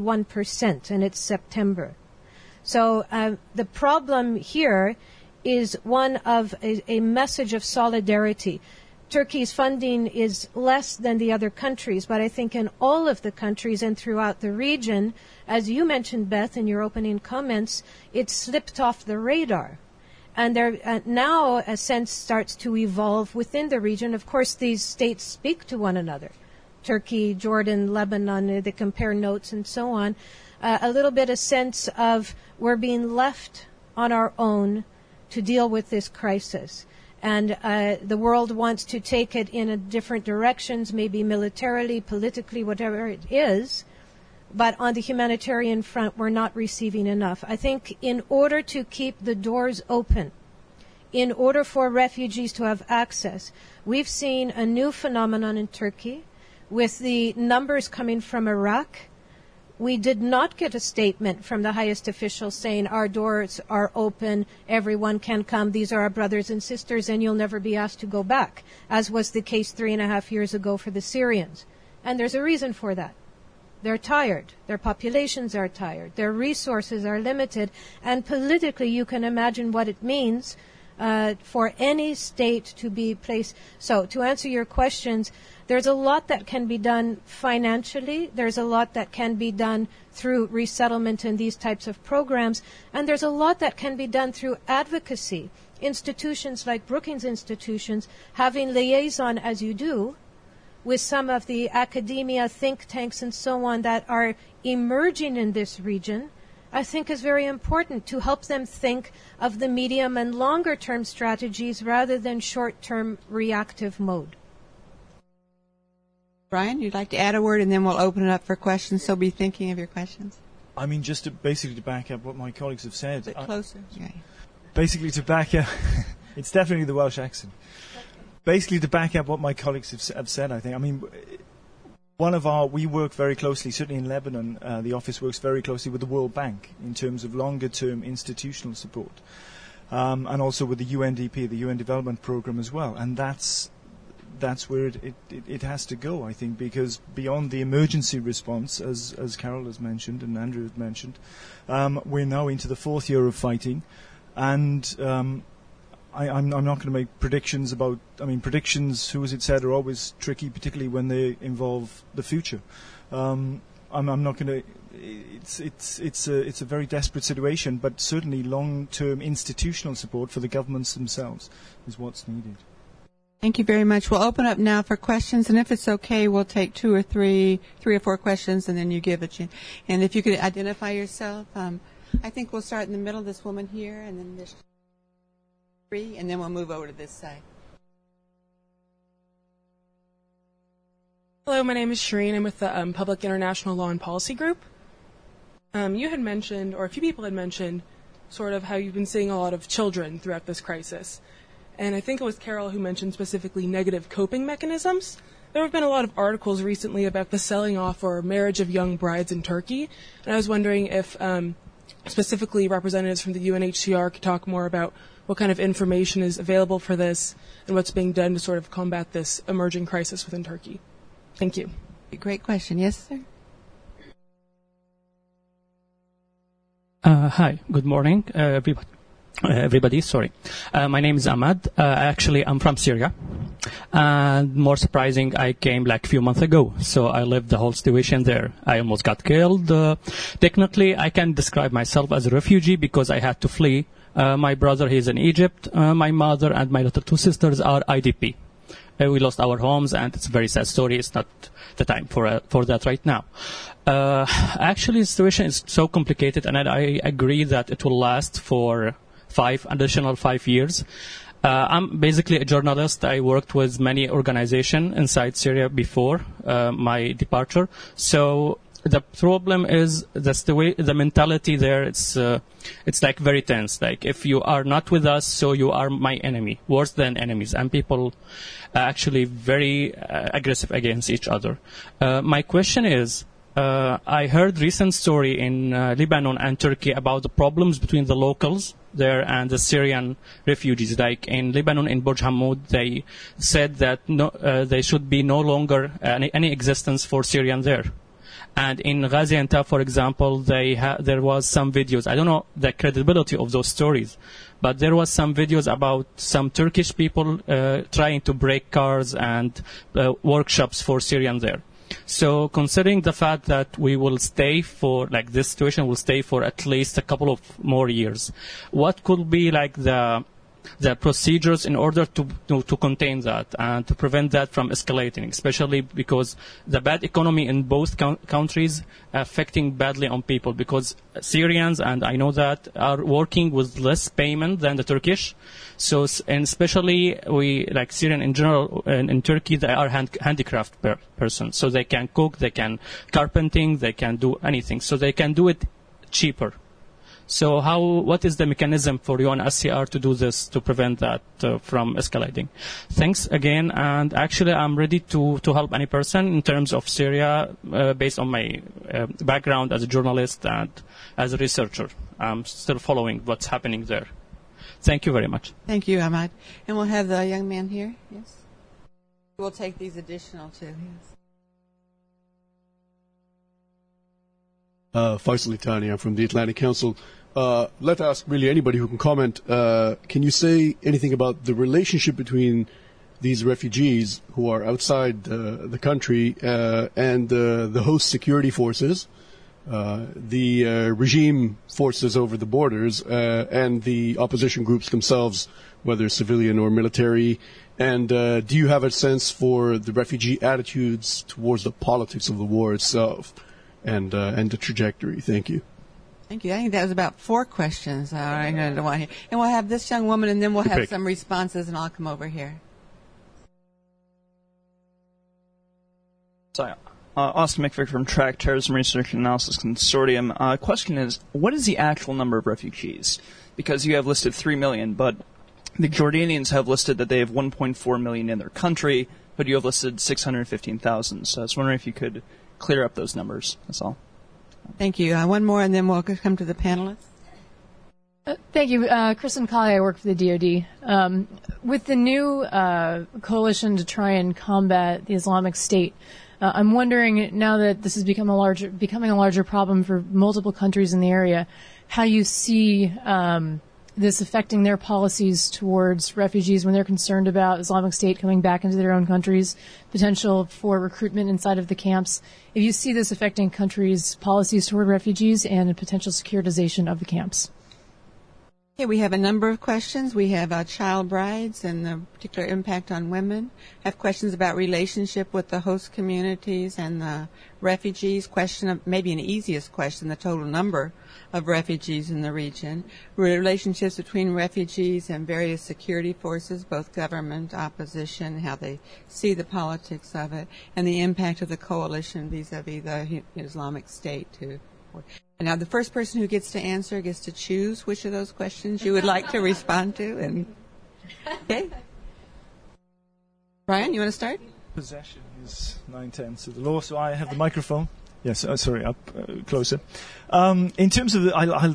21%, and it's September. So the problem here is one of a message of solidarity. Turkey's funding is less than the other countries, but I think in all of the countries and throughout the region, as you mentioned, Beth, in your opening comments, it slipped off the radar. And there now a sense starts to evolve within the region. Of course, these states speak to one another. Turkey, Jordan, Lebanon, they compare notes and so on. A little bit a sense of we're being left on our own to deal with this crisis. And the world wants to take it in a different directions, maybe militarily, politically, whatever it is. But on the humanitarian front, we're not receiving enough. I think in order to keep the doors open, in order for refugees to have access, we've seen a new phenomenon in Turkey with the numbers coming from Iraq. We did not get a statement from the highest officials saying our doors are open, everyone can come, these are our brothers and sisters, and you'll never be asked to go back, as was the case 3.5 years ago for the Syrians. And there's a reason for that. They're tired. Their populations are tired. Their resources are limited. And politically, you can imagine what it means for any state to be placed. So to answer your questions, there's a lot that can be done financially. There's a lot that can be done through resettlement and these types of programs. And there's a lot that can be done through advocacy. Institutions like Brookings institutions having liaison, as you do, with some of the academia, think tanks, and so on that are emerging in this region, I think is very important to help them think of the medium and longer term strategies rather than short term reactive mode. Brian, you'd like to add a word, and then we'll open it up for questions, so be thinking of your questions. I mean, just to basically back up what my colleagues have said. A bit closer. Yeah. Basically to back up, it's definitely the Welsh accent. Basically, to back up what my colleagues have said, I think, I mean, we work very closely, certainly in Lebanon, the office works very closely with the World Bank in terms of longer-term institutional support, and also with the UNDP, the UN Development Programme as well. And that's where it has to go, I think, because beyond the emergency response, as Carol has mentioned and Andrew has mentioned, we're now into the 4th year of fighting, and I'm not going to make predictions about. I mean, predictions, who has it said, are always tricky, particularly when they involve the future. I'm not going to. It's a very desperate situation, but certainly long-term institutional support for the governments themselves is what's needed. Thank you very much. We'll open up now for questions, and if it's okay, we'll take two or three or four questions, and then you give it. And if you could identify yourself, I think we'll start in the middle. This woman here, and then this. And then we'll move over to this side. Hello, my name is Shireen. I'm with the Public International Law and Policy Group. You had mentioned, or a few people had mentioned, sort of how you've been seeing a lot of children throughout this crisis. And I think it was Carol who mentioned specifically negative coping mechanisms. There have been a lot of articles recently about the selling off or marriage of young brides in Turkey. And I was wondering if specifically representatives from the UNHCR could talk more about what kind of information is available for this and what's being done to sort of combat this emerging crisis within Turkey. Thank you. Great question. Yes, sir? Hi. Good morning, everybody. Sorry. My name is Ahmad. Actually, I'm from Syria. And more surprising, I came like a few months ago. So I lived the whole situation there. I almost got killed. Technically, I can describe myself as a refugee because I had to flee. My brother, he's in Egypt. My mother and my little 2 sisters are IDP. We lost our homes, and it's a very sad story. It's not the time for that right now. Actually, the situation is so complicated, and I agree that it will last for additional 5 years. I'm basically a journalist. I worked with many organizations inside Syria before my departure. So the problem is the mentality there. It's like very tense. Like if you are not with us, so you are my enemy. Worse than enemies, and people are actually very aggressive against each other. My question is, I heard recent story in Lebanon and Turkey about the problems between the locals there and the Syrian refugees. Like in Lebanon, in Burj Hammoud, they said that there should be no longer any existence for Syrian there. And in Gaziantep, for example, there was some videos. I don't know the credibility of those stories, but there was some videos about some Turkish people trying to break cars and workshops for Syrian there. So considering the fact that we will stay for, like, this situation will stay for at least a couple of more years, what could be like the procedures in order to contain that and to prevent that from escalating, especially because the bad economy in both countries affecting badly on people, because Syrians, and I know that, are working with less payment than the Turkish. So, and especially we, like Syrian in general, in Turkey, they are handicraft persons. So they can cook, they can carpenting, they can do anything. So they can do it cheaper. So what is the mechanism for UNHCR to do this, to prevent that from escalating? Thanks again, and actually I'm ready to help any person in terms of Syria based on my background as a journalist and as a researcher. I'm still following what's happening there. Thank you very much. Thank you, Ahmad. And we'll have the young man here. Yes. We'll take these additional too. Yes. Faisal Itani, I'm from the Atlantic Council. Let's ask really anybody who can comment. Can you say anything about the relationship between these refugees who are outside the country and the host security forces, the regime forces over the borders, and the opposition groups themselves, whether civilian or military? And do you have a sense for the refugee attitudes towards the politics of the war itself and the trajectory? Thank you. Thank you. I think that was about 4 questions. I'm going to want here. And we'll have this young woman, and then we'll have some responses, and I'll come over here. So, Austin McVick from TRAC, Terrorism Research and Analysis Consortium. Question is, what is the actual number of refugees? Because you have listed 3 million, but the Jordanians have listed that they have 1.4 million in their country, but you have listed 615,000. So I was wondering if you could clear up those numbers. That's all. Thank you. One more, and then we'll come to the panelists. Thank you. Kristen Colley, I work for the DoD. With the new coalition to try and combat the Islamic State, I'm wondering, now that this is becoming a larger problem for multiple countries in the area, how you see this affecting their policies towards refugees when they're concerned about Islamic State coming back into their own countries, potential for recruitment inside of the camps. If you see this affecting countries' policies toward refugees and a potential securitization of the camps. Okay, we have a number of questions. We have child brides and the particular impact on women. Have questions about relationship with the host communities and the refugees. Question of maybe an easiest question, the total number of refugees in the region. Relationships between refugees and various security forces, both government, opposition, how they see the politics of it, and the impact of the coalition vis-a-vis the Islamic State too. Now, the first person who gets to answer gets to choose which of those questions you would like to respond to. And okay, Brian, you want to start? Possession is 9/10 of the law, so I have the microphone. Yes, sorry, up closer. In terms of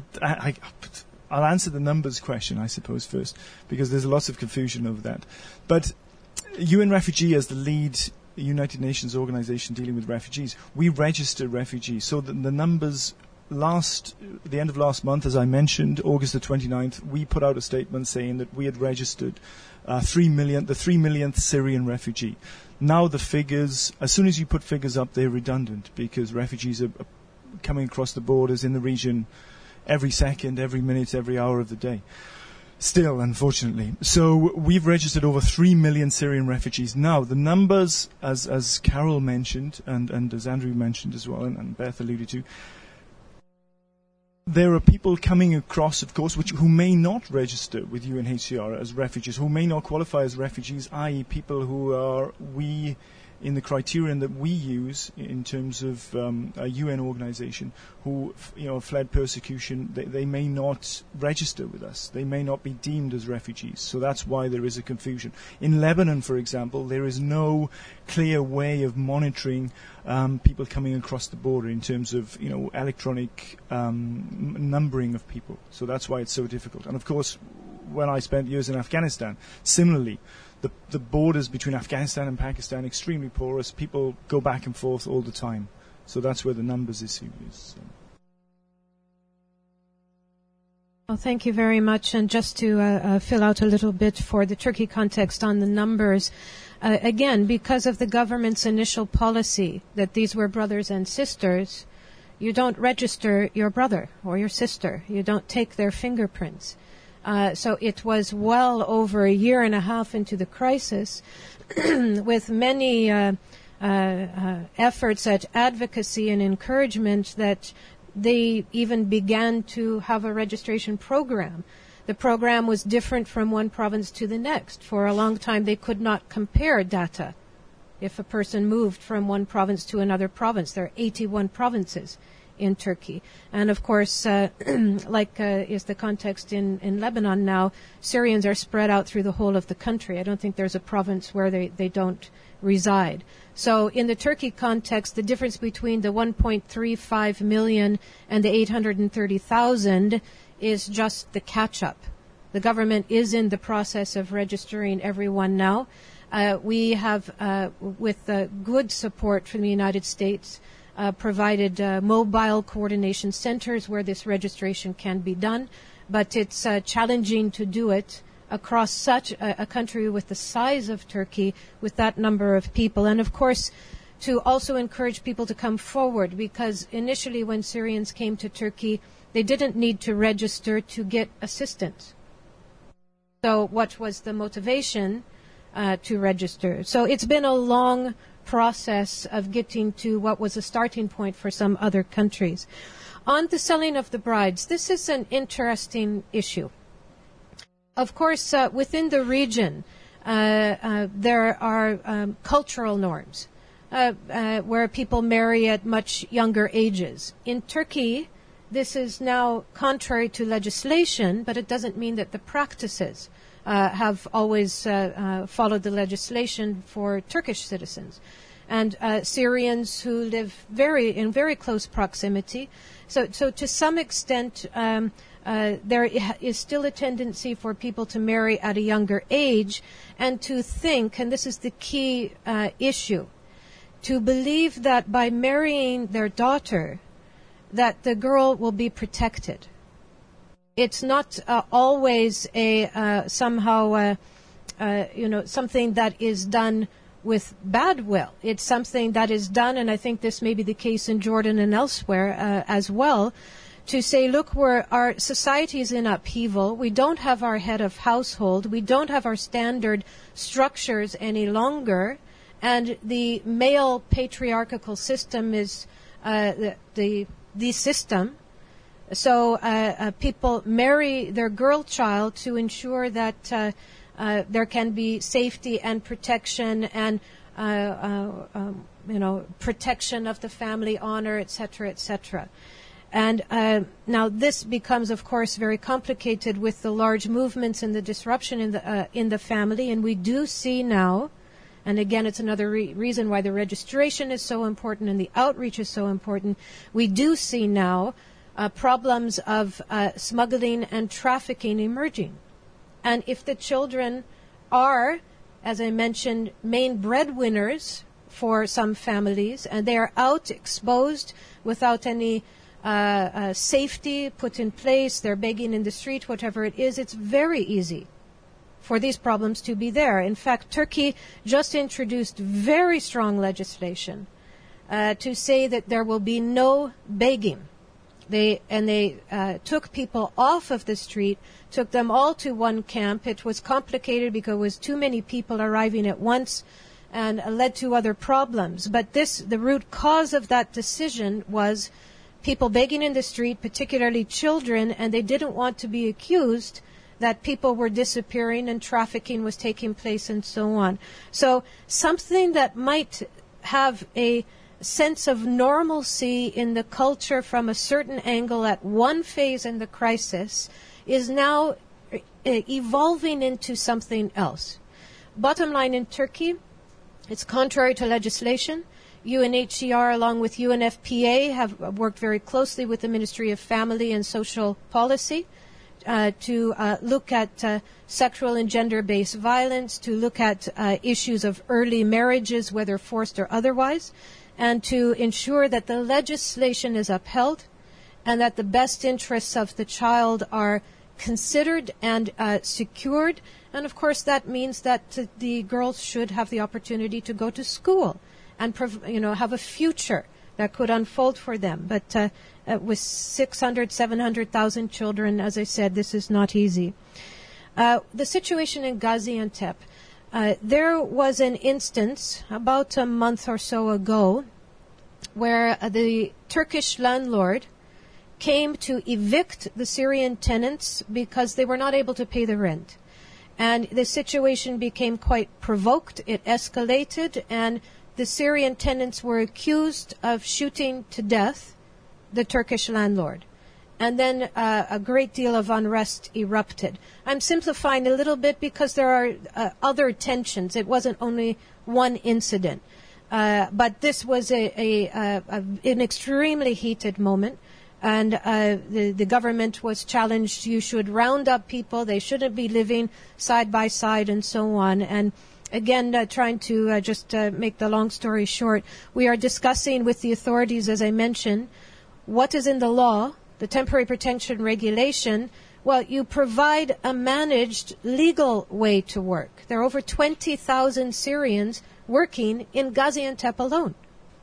I'll answer the numbers question, I suppose, first, because there's lots of confusion over that. But UN Refugee, as the lead United Nations organization dealing with refugees, we register refugees. So the numbers the end of last month, as I mentioned, August the 29th, we put out a statement saying that we had registered the 3 millionth Syrian refugee. Now the figures, as soon as you put figures up, they're redundant because refugees are coming across the borders in the region every second, every minute, every hour of the day. Still, unfortunately. So we've registered over 3 million Syrian refugees. Now, the numbers, as Carol mentioned, and as Andrew mentioned as well, and Beth alluded to, there are people coming across, of course, who may not register with UNHCR as refugees, who may not qualify as refugees, i.e. people who we in the criterion that we use in terms of a UN organization who fled persecution, they may not register with us. They may not be deemed as refugees. So that's why there is a confusion. In Lebanon, for example, there is no clear way of monitoring people coming across the border in terms of electronic numbering of people. So that's why it's so difficult. And of course, when I spent years in Afghanistan, similarly, the borders between Afghanistan and Pakistan extremely porous. People go back and forth all the time. So that's where the numbers issue is. Well, thank you very much. And just to fill out a little bit for the Turkey context on the numbers, again, because of the government's initial policy that these were brothers and sisters, you don't register your brother or your sister. You don't take their fingerprints. So it was well over a year and a half into the crisis with many efforts at advocacy and encouragement that they even began to have a registration program. The program was different from one province to the next. For a long time, they could not compare data if a person moved from one province to another province. There are 81 provinces in Turkey. And of course, is the context in Lebanon now, Syrians are spread out through the whole of the country. I don't think there's a province where they don't reside. So in the Turkey context, the difference between the 1.35 million and the 830,000 is just the catch-up. The government is in the process of registering everyone now. We have, with good support from the United States, provided mobile coordination centers where this registration can be done, but it's challenging to do it across such a country with the size of Turkey, with that number of people. And of course, to also encourage people to come forward, because initially when Syrians came to Turkey, they didn't need to register to get assistance. So what was the motivation to register? So it's been a long process of getting to what was a starting point for some other countries. On the selling of the brides, this is an interesting issue. Of course, within the region, there are cultural norms where people marry at much younger ages. In Turkey, this is now contrary to legislation, but it doesn't mean that the practices have always followed the legislation for Turkish citizens. And Syrians who live in very close proximity. So to some extent, there is still a tendency for people to marry at a younger age and to think, and this is the key issue, to believe that by marrying their daughter, that the girl will be protected. It's not always somehow something that is done with bad will. It's something that is done, and I think this may be the case in Jordan and elsewhere as well, to say, look, our society is in upheaval. We don't have our head of household. We don't have our standard structures any longer. And the male patriarchal system is the system. So people marry their girl child to ensure that there can be safety and protection and protection of the family honor, etc., etc. And now this becomes, of course, very complicated with the large movements and the disruption in the family. And we do see now, and again, it's another reason why the registration is so important and the outreach is so important. We do see now problems of smuggling and trafficking emerging. And if the children are, as I mentioned, main breadwinners for some families, and they are out exposed without any safety put in place, they're begging in the street, whatever it is, it's very easy for these problems to be there. In fact, Turkey just introduced very strong legislation to say that there will be no begging. They took people off of the street, took them all to one camp. It was complicated because it was too many people arriving at once and led to other problems. But the root cause of that decision was people begging in the street, particularly children, and they didn't want to be accused that people were disappearing and trafficking was taking place and so on. So something that might have a sense of normalcy in the culture from a certain angle at one phase in the crisis is now evolving into something else. Bottom line, in Turkey, it's contrary to legislation. UNHCR, along with UNFPA, have worked very closely with the Ministry of Family and Social Policy to look at sexual and gender-based violence, to look at issues of early marriages, whether forced or otherwise, and to ensure that the legislation is upheld and that the best interests of the child are considered and secured. And of course that means that the girls should have the opportunity to go to school and have a future that could unfold for them. But with 600, 700,000 children, as I said, this is not easy. The situation in Gaziantep. There was an instance about a month or so ago where the Turkish landlord came to evict the Syrian tenants because they were not able to pay the rent. And the situation became quite provoked. It escalated, and the Syrian tenants were accused of shooting to death the Turkish landlord. And then a great deal of unrest erupted. I'm simplifying a little bit because there are other tensions. It wasn't only one incident. But this was an extremely heated moment. And the government was challenged, you should round up people, they shouldn't be living side by side and so on. And again, trying to just make the long story short, we are discussing with the authorities, as I mentioned, what is in the law, the temporary protection regulation. Well, you provide a managed legal way to work. There are over 20,000 Syrians working in Gaziantep alone.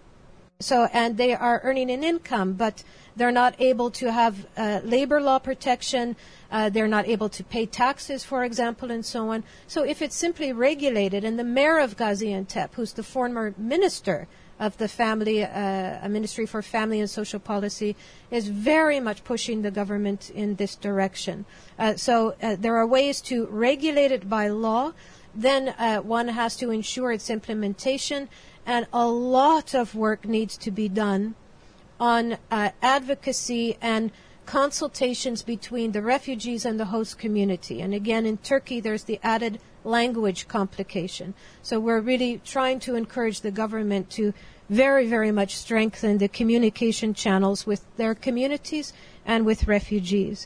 So, and they are earning an income, but they're not able to have labor law protection. They're not able to pay taxes, for example, and so on. So if it's simply regulated, and the mayor of Gaziantep, who's the former minister of the family, Ministry for Family and Social Policy, is very much pushing the government in this direction. So there are ways to regulate it by law. Then one has to ensure its implementation, and a lot of work needs to be done on advocacy and consultations between the refugees and the host community. And again, in Turkey, there's the added language complication. So we're really trying to encourage the government to very, very much strengthen the communication channels with their communities and with refugees.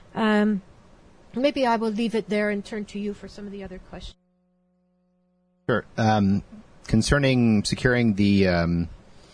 Maybe I will leave it there and turn to you for some of the other questions. Sure. Concerning securing the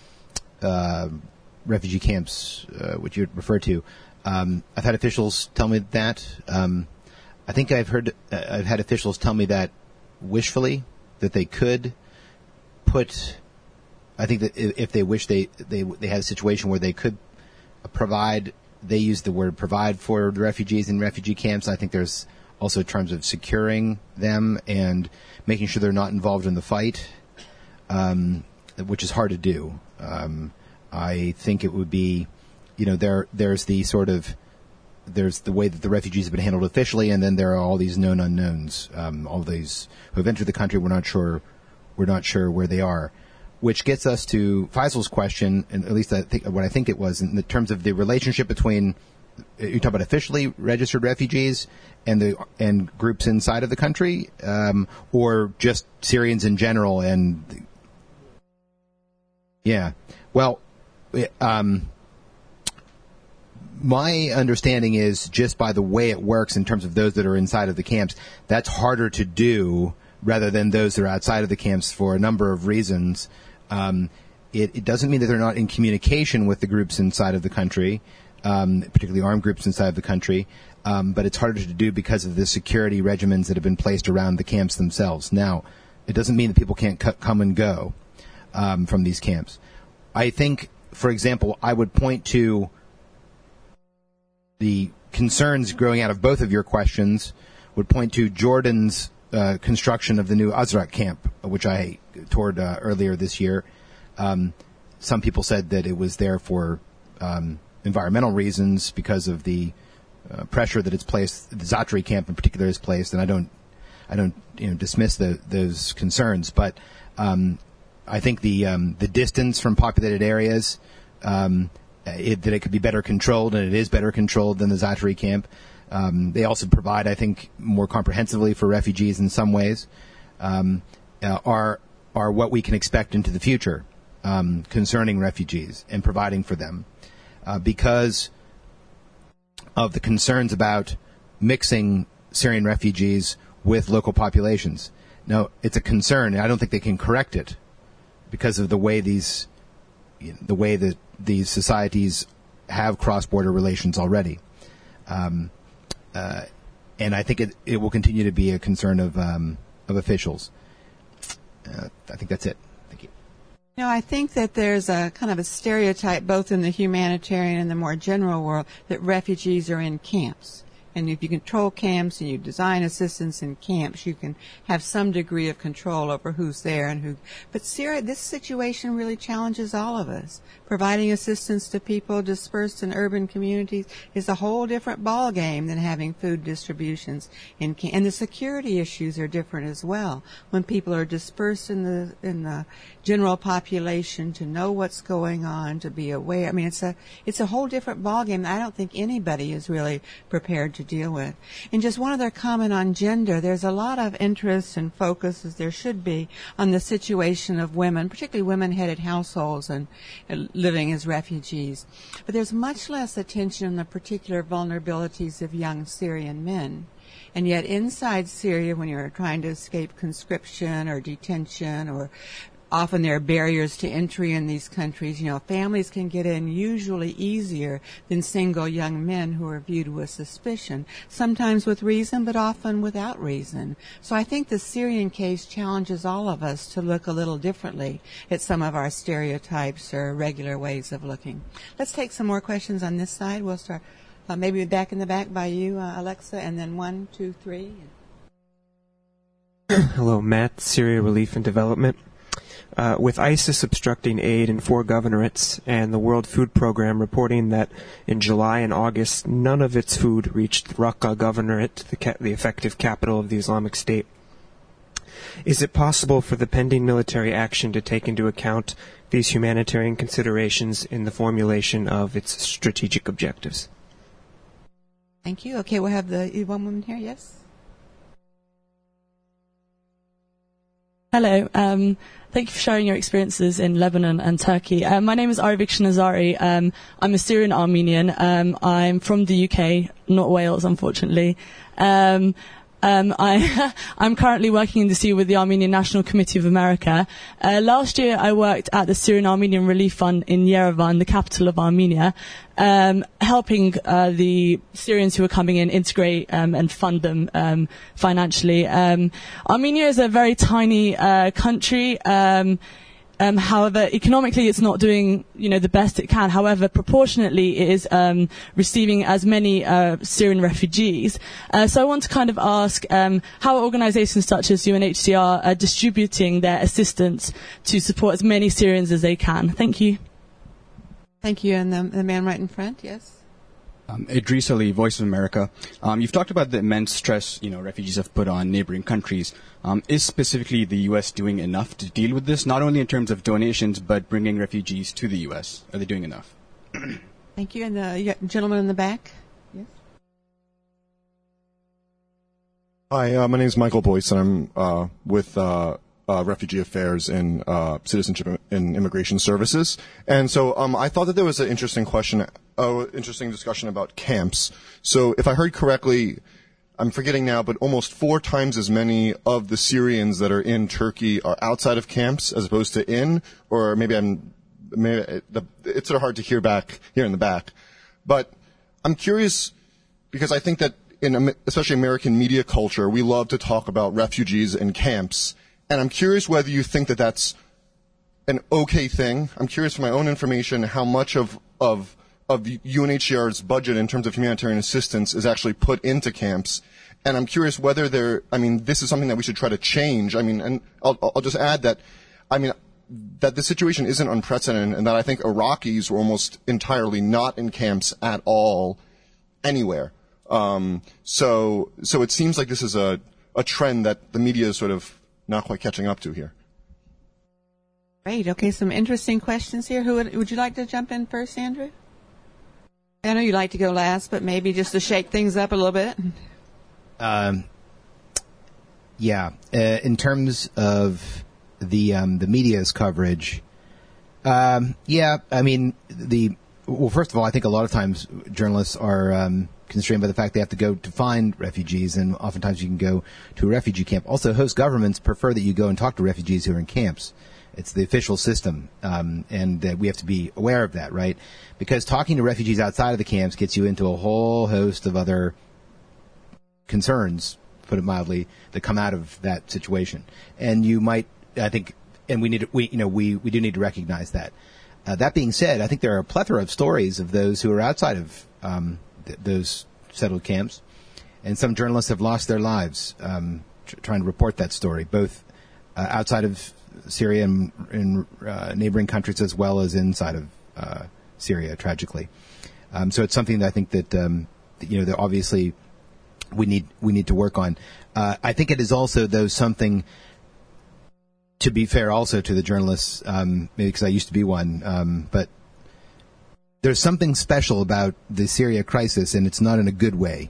refugee camps, which you referred to, I've had officials tell me that. I think I've had officials tell me that wishfully, that they could put. I think that if they wish, they had a situation where they could provide. They use the word provide for the refugees in refugee camps. I think there's also terms of securing them and making sure they're not involved in the fight, which is hard to do. I think it would be, there's the way that the refugees have been handled officially, and then there are all these known unknowns. All these who have entered the country, we're not sure where they are. Which gets us to Faisal's question, and at least what I think it was, in the terms of the relationship between, you talk about officially registered refugees and groups inside of the country, or just Syrians in general. And yeah, well, my understanding is, just by the way it works in terms of those that are inside of the camps, that's harder to do rather than those that are outside of the camps for a number of reasons. It doesn't mean that they're not in communication with the groups inside of the country, particularly armed groups inside of the country, but it's harder to do because of the security regimens that have been placed around the camps themselves. Now, it doesn't mean that people can't come and go from these camps. I think, for example, I would point to the concerns growing out of both of your questions, would point to Jordan's construction of the new Azraq camp, which I toured earlier this year. Some people said that it was there for environmental reasons because of the pressure that it's placed, the Zaatari camp in particular is placed, and I don't dismiss those concerns, but I think the distance from populated areas, that it could be better controlled, and it is better controlled than the Zaatari camp. They also provide, I think, more comprehensively for refugees in some ways, are what we can expect into the future concerning refugees and providing for them, because of the concerns about mixing Syrian refugees with local populations. Now, it's a concern, and I don't think they can correct it because of the way that these societies have cross-border relations already. And I think it will continue to be a concern of officials. I think that's it. Thank you. I think that there's a kind of a stereotype both in the humanitarian and the more general world that refugees are in camps. And if you control camps and you design assistance in camps, you can have some degree of control over who's there and who. But Syria, this situation really challenges all of us. Providing assistance to people dispersed in urban communities is a whole different ballgame than having food distributions in camps. And the security issues are different as well. When people are dispersed in the general population, to know what's going on, to be aware. I mean, it's a whole different ballgame that I don't think anybody is really prepared to deal with. And just one other comment on gender. There's a lot of interest and focus, as there should be, on the situation of women, particularly women-headed households and living as refugees. But there's much less attention on the particular vulnerabilities of young Syrian men. And yet inside Syria, when you're trying to escape conscription or detention, or often there are barriers to entry in these countries. Families can get in usually easier than single young men who are viewed with suspicion, sometimes with reason, but often without reason. So I think the Syrian case challenges all of us to look a little differently at some of our stereotypes or regular ways of looking. Let's take some more questions on this side. We'll start maybe back in the back by you, Alexa, and then 1, 2, 3. Hello, Matt, Syria Relief and Development. With ISIS obstructing aid in 4 governorates and the World Food Program reporting that in July and August none of its food reached Raqqa governorate, the effective capital of the Islamic State, is it possible for the pending military action to take into account these humanitarian considerations in the formulation of its strategic objectives? Thank you. Okay, we'll have the one woman here. Yes? Hello. Thank you for sharing your experiences in Lebanon and Turkey. My name is Arivik Shanazari. I'm a Syrian Armenian. I'm from the UK, not Wales, unfortunately. I'm currently working in DC with the Armenian National Committee of America. Last year, I worked at the Syrian Armenian Relief Fund in Yerevan, the capital of Armenia, helping the Syrians who are coming in integrate and fund them financially. Armenia is a very tiny country. However, economically, it's not doing, the best it can. However, proportionately, it is receiving as many Syrian refugees. So I want to kind of ask how are organizations such as UNHCR are distributing their assistance to support as many Syrians as they can? Thank you. Thank you. And the man right in front, yes? Idris Ali, Voice of America. You've talked about the immense stress, refugees have put on neighboring countries. Is specifically the U.S. doing enough to deal with this, not only in terms of donations, but bringing refugees to the U.S.? Are they doing enough? Thank you. And the gentleman in the back? Yes. Hi, my name is Michael Boyce, and I'm with Refugee Affairs and Citizenship and Immigration Services. And so I thought that there was an interesting discussion about camps. So if I heard correctly, I'm forgetting now, but almost 4 times as many of the Syrians that are in Turkey are outside of camps as opposed to in, or maybe it's sort of hard to hear in the back. But I'm curious because I think that in especially American media culture, we love to talk about refugees in camps. And I'm curious whether you think that that's an okay thing. I'm curious for my own information how much of UNHCR's budget in terms of humanitarian assistance is actually put into camps. And I'm curious whether this is something that we should try to change. And I'll just add that, that the situation isn't unprecedented and that I think Iraqis were almost entirely not in camps at all anywhere. So it seems like this is a trend that the media is sort of not quite catching up to here. Great. Okay, some interesting questions here. Who would you like to jump in first, Andrew? I know you like to go last, but maybe just to shake things up a little bit. In terms of the media's coverage, first of all, I think a lot of times journalists are constrained by the fact they have to go to find refugees, and oftentimes you can go to a refugee camp. Also, host governments prefer that you go and talk to refugees who are in camps. It's the official system, and we have to be aware of that, right? Because talking to refugees outside of the camps gets you into a whole host of other concerns, put it mildly, that come out of that situation. And you might, I think, and we do need to recognize that. That being said, I think there are a plethora of stories of those who are outside of those settled camps, and some journalists have lost their lives trying to report that story, both outside of Syria and in neighboring countries, as well as inside of Syria, tragically. So it's something that I think that that obviously we need to work on. I think it is also, though, something, to be fair also to the journalists, maybe because I used to be one, but there's something special about the Syria crisis, and it's not in a good way.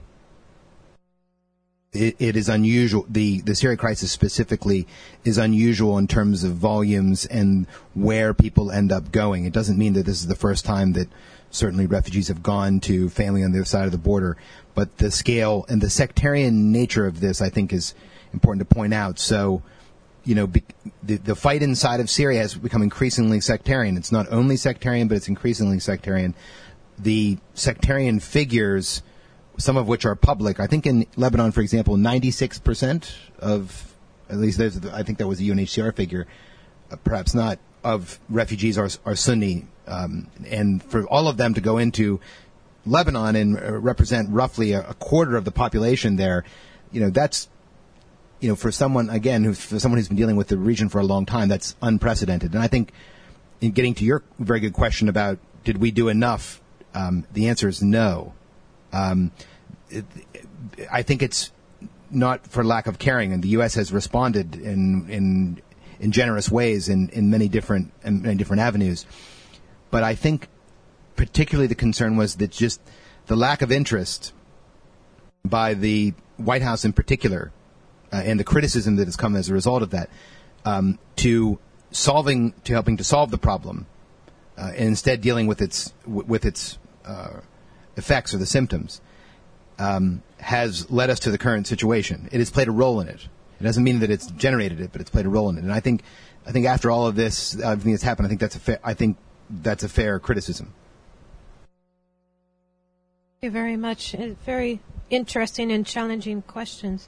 It is unusual. The Syria crisis specifically is unusual in terms of volumes and where people end up going. It doesn't mean that this is the first time that certainly refugees have gone to family on the other side of the border, but the scale and the sectarian nature of this, I think, is important to point out. So, the fight inside of Syria has become increasingly sectarian. It's not only sectarian, but it's increasingly sectarian. The sectarian figures, some of which are public. I think in Lebanon, for example, 96% of, at least I think that was a UNHCR figure, perhaps not, of refugees are Sunni. And for all of them to go into Lebanon and represent roughly a quarter of the population there, that's, for someone, again, who's been dealing with the region for a long time, that's unprecedented. And I think in getting to your very good question about did we do enough, the answer is no. I think it's not for lack of caring, and the U.S. has responded in generous ways in many different avenues. But I think particularly the concern was that just the lack of interest by the White House in particular, and the criticism that has come as a result of that, to helping to solve the problem, and instead dealing with its effects or the symptoms, has led us to the current situation. It has played a role in it. It doesn't mean that it's generated it, but it's played a role in it. And I think after all of this, everything that's happened, I think that's a fair criticism. Thank you very much. Very interesting and challenging questions.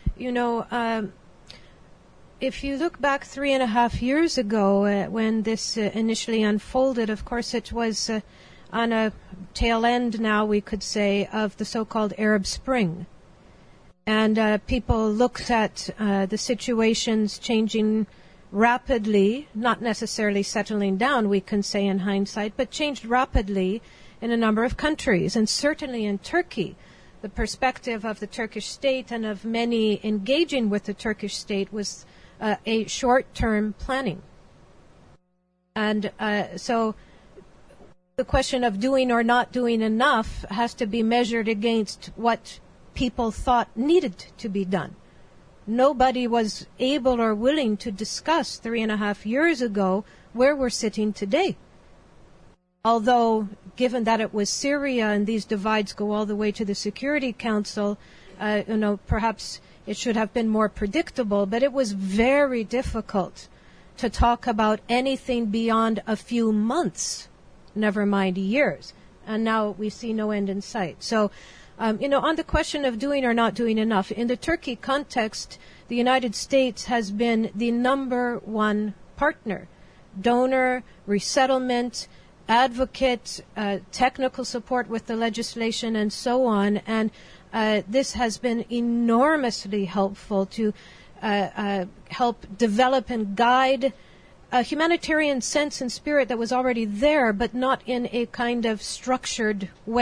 If you look back 3.5 years ago when this initially unfolded, of course it was on a tail end now, we could say, of the so-called Arab Spring. And people looked at the situations changing rapidly, not necessarily settling down, we can say in hindsight, but changed rapidly in a number of countries, and certainly in Turkey. The perspective of the Turkish state and of many engaging with the Turkish state was a short-term planning. And so the question of doing or not doing enough has to be measured against what people thought needed to be done. Nobody was able or willing to discuss 3.5 years ago where we're sitting today. Although, given that it was Syria and these divides go all the way to the Security Council, perhaps it should have been more predictable, but it was very difficult to talk about anything beyond a few months, never mind years. And now we see no end in sight. So, on the question of doing or not doing enough, in the Turkey context, the United States has been the number one partner, donor, resettlement, advocate, technical support with the legislation, and so on. And this has been enormously helpful to help develop and guide a humanitarian sense and spirit that was already there, but not in a kind of structured way.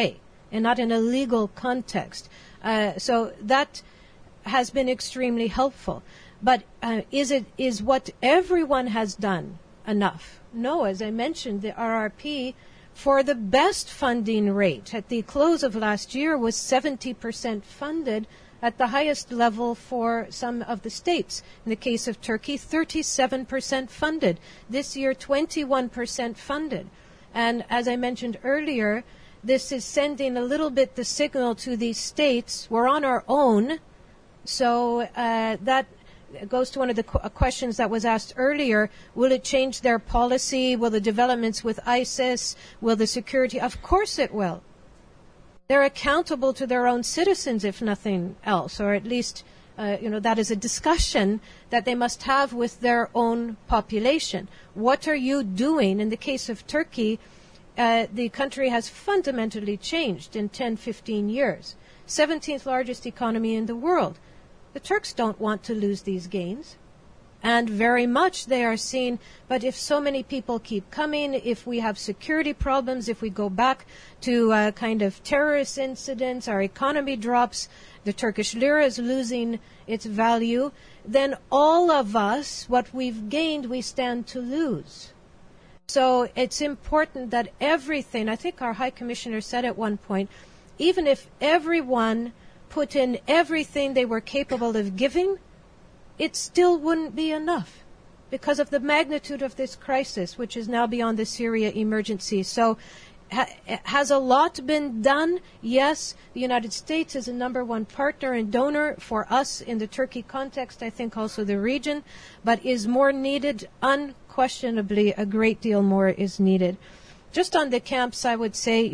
and not in a legal context. So that has been extremely helpful. But is what everyone has done enough? No, as I mentioned, the RRP, for the best funding rate at the close of last year, was 70% funded at the highest level for some of the states. In the case of Turkey, 37% funded. This year, 21% funded. And as I mentioned earlier, this is sending a little bit the signal to these states, we're on our own. So that goes to one of the questions that was asked earlier. Will it change their policy? Will the developments with ISIS? Will the security? Of course it will. They're accountable to their own citizens, if nothing else, or at least, that is a discussion that they must have with their own population. What are you doing? In the case of Turkey, the country has fundamentally changed in 10, 15 years. 17th largest economy in the world. The Turks don't want to lose these gains. And very much they are seeing, but if so many people keep coming, if we have security problems, if we go back to kind of terrorist incidents, our economy drops, the Turkish lira is losing its value, then all of us, what we've gained, we stand to lose. So it's important that everything, I think our High Commissioner said at one point, even if everyone put in everything they were capable of giving, it still wouldn't be enough because of the magnitude of this crisis, which is now beyond the Syria emergency. So has a lot been done? Yes, the United States is a number one partner and donor for us in the Turkey context, I think also the region, but is more needed? Unquestionably, a great deal more is needed. Just on the camps, I would say,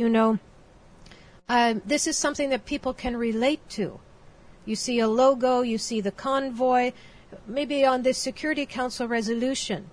this is something that people can relate to. You see a logo, you see the convoy, maybe on this Security Council resolution.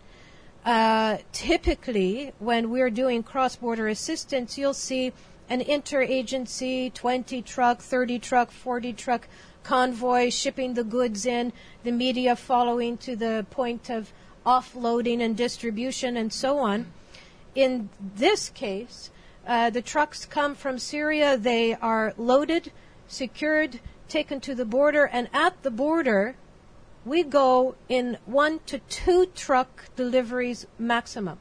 Typically, when we're doing cross-border assistance, you'll see an interagency, 20 truck, 30 truck, 40 truck convoy shipping the goods in, the media following to the point of offloading and distribution and so on. In this case, the trucks come from Syria, they are loaded, secured, taken to the border, and at the border, we go in 1 to 2 truck deliveries maximum.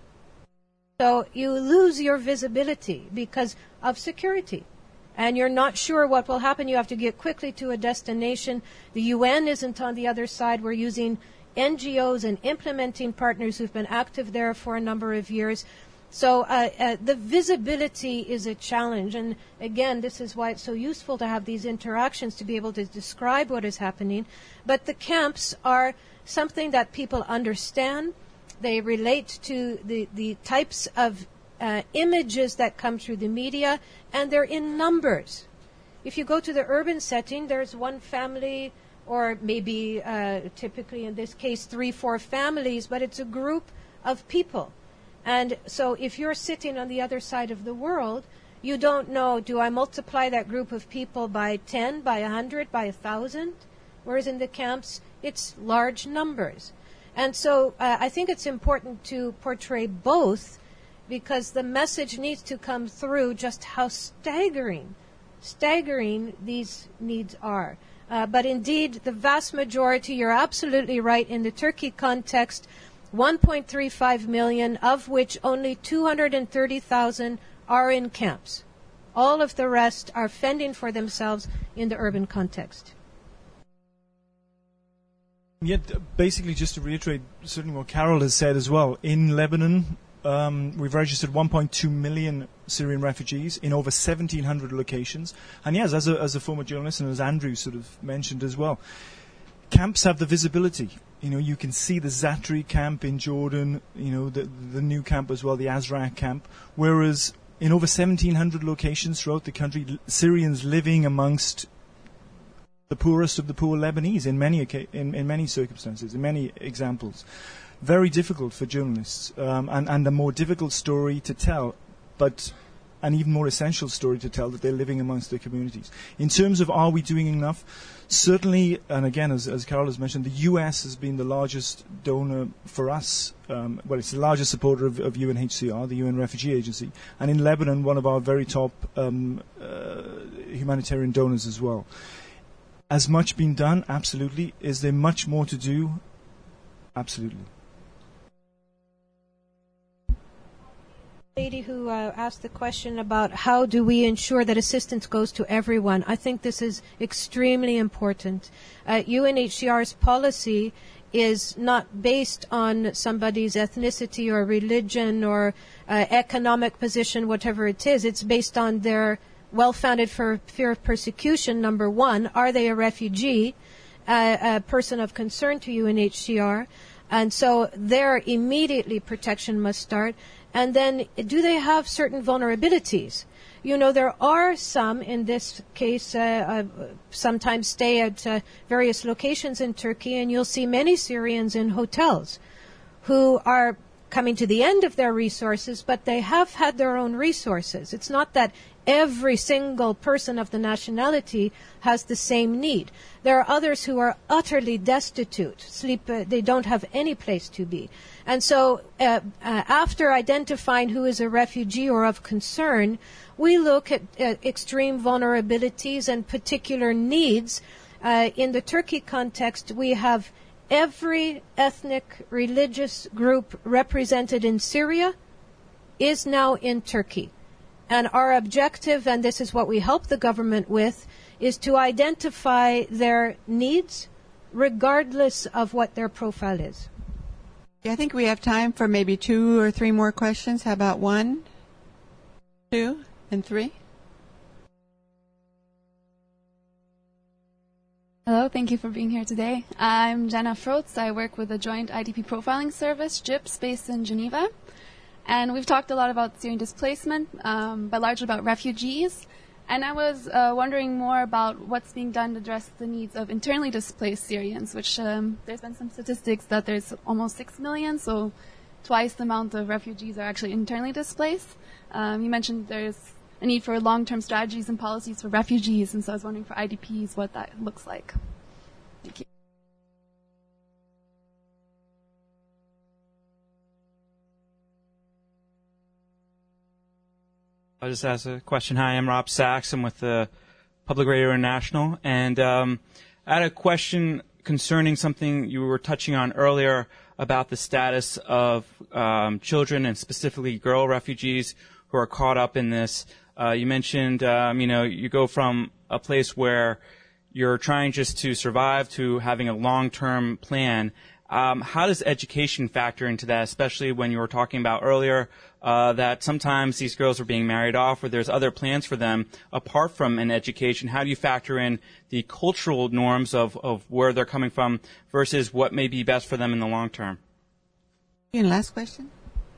So you lose your visibility because of security. And you're not sure what will happen. You have to get quickly to a destination. The UN isn't on the other side. We're using NGOs and implementing partners who've been active there for a number of years. So the visibility is a challenge. And again, this is why it's so useful to have these interactions to be able to describe what is happening. But the camps are something that people understand. They relate to the types of images that come through the media, and they're in numbers. If you go to the urban setting, there's one family, or maybe typically in this case 3-4 families, but it's a group of people. And so if you're sitting on the other side of the world, you don't know, do I multiply that group of people by 10, by 100, by 1,000? Whereas in the camps, it's large numbers. And so I think it's important to portray both, because the message needs to come through just how staggering these needs are. But indeed, the vast majority, you're absolutely right, in the Turkey context, 1.35 million, of which only 230,000 are in camps. All of the rest are fending for themselves in the urban context. Yet, basically, just to reiterate certainly what Carol has said as well, in Lebanon, we've registered 1.2 million Syrian refugees in over 1,700 locations. And yes, as a former journalist, and as Andrew sort of mentioned as well, camps have the visibility. You can see the Zatri camp in Jordan, the new camp as well, the Azraq camp, whereas in over 1,700 locations throughout the country, Syrians living amongst the poorest of the poor Lebanese in many circumstances, in many examples. Very difficult for journalists, and a more difficult story to tell. But an even more essential story to tell, that they're living amongst their communities. In terms of are we doing enough, certainly, and again, as Carol has mentioned, the U.S. has been the largest donor for us. It's the largest supporter of UNHCR, the UN Refugee Agency, and in Lebanon, one of our very top humanitarian donors as well. Has much been done? Absolutely. Is there much more to do? Absolutely. Lady who asked the question about how do we ensure that assistance goes to everyone. I think this is extremely important. UNHCR's policy is not based on somebody's ethnicity or religion or economic position, whatever it is. It's based on their well-founded fear of persecution, number one. Are they a refugee, a person of concern to UNHCR? And so there immediately protection must start. And then, do they have certain vulnerabilities? You know, there are some, in this case, sometimes stay at various locations in Turkey, and you'll see many Syrians in hotels who are coming to the end of their resources, but they have had their own resources. It's not that every single person of the nationality has the same need. There are others who are utterly destitute, they don't have any place to be. And so after identifying who is a refugee or of concern, we look at extreme vulnerabilities and particular needs. In the Turkey context, we have every ethnic religious group represented in Syria is now in Turkey. And our objective, and this is what we help the government with, is to identify their needs regardless of what their profile is. I think we have time for maybe 2 or 3 more questions. How about 1, 2, and 3? Hello, thank you for being here today. I'm Jenna Frotz. I work with the Joint IDP Profiling Service, JIPS, based in Geneva. And we've talked a lot about Syrian displacement, but largely about refugees. And I was wondering more about what's being done to address the needs of internally displaced Syrians, which there's been some statistics that there's almost 6 million, so twice the amount of refugees are actually internally displaced. You mentioned there's a need for long-term strategies and policies for refugees, and so I was wondering for IDPs what that looks like. Thank you. I'll just ask a question. Hi, I'm Rob Sachs. I'm with the Public Radio International. And I had a question concerning something you were touching on earlier about the status of children and specifically girl refugees who are caught up in this. You mentioned, you go from a place where you're trying just to survive to having a long-term plan. How does education factor into that, especially when you were talking about earlier that sometimes these girls are being married off or there's other plans for them apart from an education? How do you factor in the cultural norms of where they're coming from versus what may be best for them in the long term? And last question.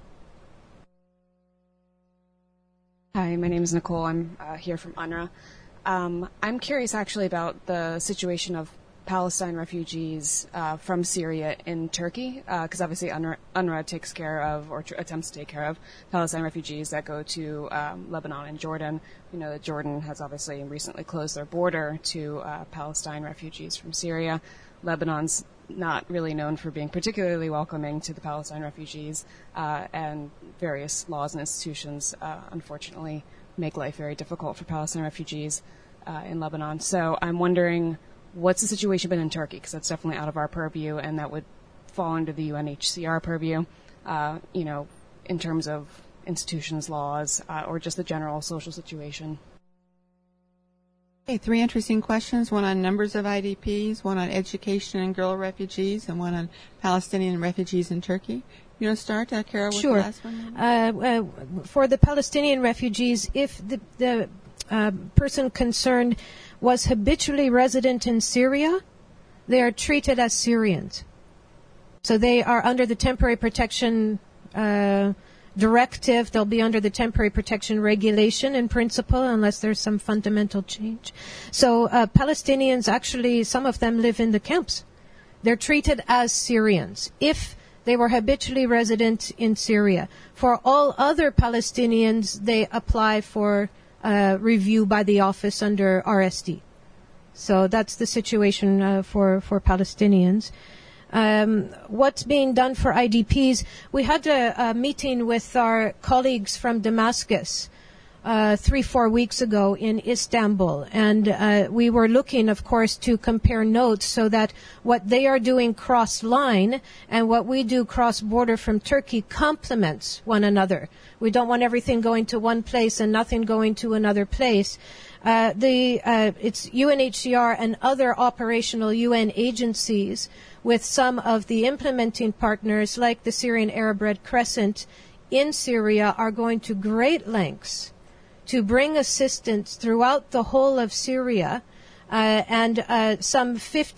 Hi, my name is Nicole. I'm here from UNRWA. I'm curious actually about the situation of Palestine refugees from Syria in Turkey, because obviously UNRWA takes care of, or attempts to take care of, Palestine refugees that go to Lebanon and Jordan. We know that Jordan has obviously recently closed their border to Palestine refugees from Syria. Lebanon's not really known for being particularly welcoming to the Palestine refugees, and various laws and institutions, unfortunately, make life very difficult for Palestine refugees in Lebanon. So I'm wondering, what's the situation been in Turkey? Because that's definitely out of our purview, and that would fall under the UNHCR purview, in terms of institutions, laws, or just the general social situation. Okay, 3 interesting questions, one on numbers of IDPs, one on education and girl refugees, and one on Palestinian refugees in Turkey. You want to start, Carol, with Sure. the last one? For the Palestinian refugees, if the person concerned was habitually resident in Syria, they are treated as Syrians. So they are under the temporary protection directive. They'll be under the temporary protection regulation in principle unless there's some fundamental change. So Palestinians, actually, some of them live in the camps. They're treated as Syrians. If they were habitually resident in Syria. For all other Palestinians, they apply for review by the office under RSD. So that's the situation for Palestinians. What's being done for IDPs? We had a meeting with our colleagues from Damascus 3-4 weeks ago in Istanbul, and we were looking, of course, to compare notes so that what they are doing cross-line and what we do cross-border from Turkey complements one another. We don't want everything going to one place and nothing going to another place. It's UNHCR and other operational UN agencies with some of the implementing partners like the Syrian Arab Red Crescent in Syria are going to great lengths to bring assistance throughout the whole of Syria, and some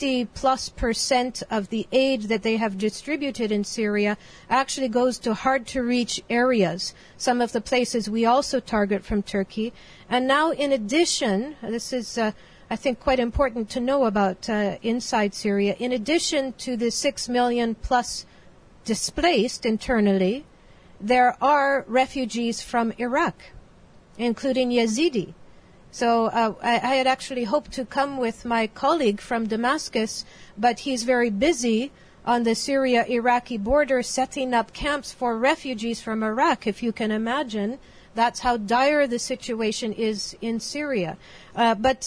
50+% of the aid that they have distributed in Syria actually goes to hard-to-reach areas, some of the places we also target from Turkey. And now, in addition, this is, I think, quite important to know about inside Syria, in addition to the 6 million plus displaced internally, there are refugees from Iraq, including Yazidi. So I had actually hoped to come with my colleague from Damascus, but he's very busy on the Syria-Iraqi border setting up camps for refugees from Iraq, if you can imagine. That's how dire the situation is in Syria. But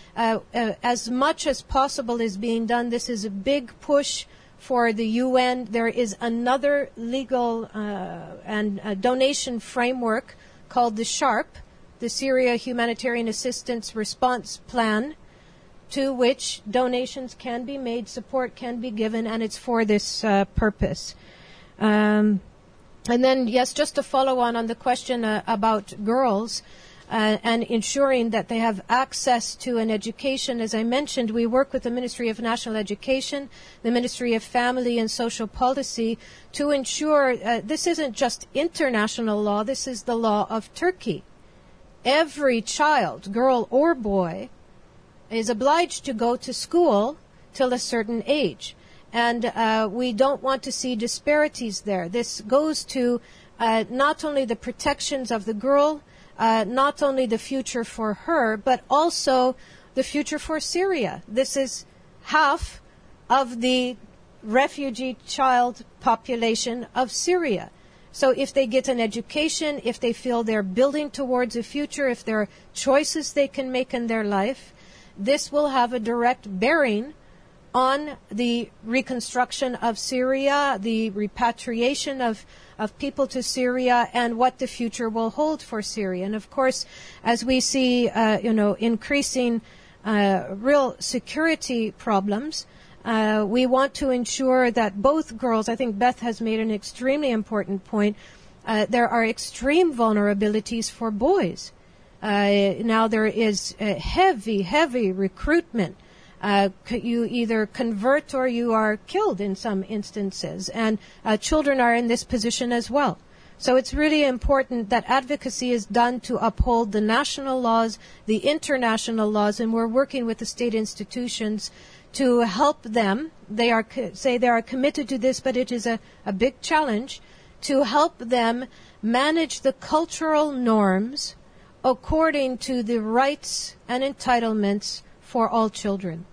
as much as possible is being done. This is a big push for the UN. There is another legal and donation framework called the SHARP, the Syria Humanitarian Assistance Response Plan, to which donations can be made, support can be given, and it's for this purpose. And then, yes, just to follow on the question about girls and ensuring that they have access to an education. As I mentioned, we work with the Ministry of National Education, the Ministry of Family and Social Policy to ensure this isn't just international law, this is the law of Turkey. Every child, girl or boy, is obliged to go to school till a certain age. And we don't want to see disparities there. This goes to not only the protections of the girl, not only the future for her, but also the future for Syria. This is half of the refugee child population of Syria. So if they get an education, if they feel they're building towards a future, if there are choices they can make in their life, this will have a direct bearing on the reconstruction of Syria, the repatriation of people to Syria, and what the future will hold for Syria. And of course, as we see, increasing real security problems, we want to ensure that both girls, I think Beth has made an extremely important point, there are extreme vulnerabilities for boys. Now there is heavy recruitment. You either convert or you are killed in some instances, and children are in this position as well. So it's really important that advocacy is done to uphold the national laws, the international laws, and we're working with the state institutions to help them. They are committed to this, but it is a big challenge to help them manage the cultural norms according to the rights and entitlements for all children.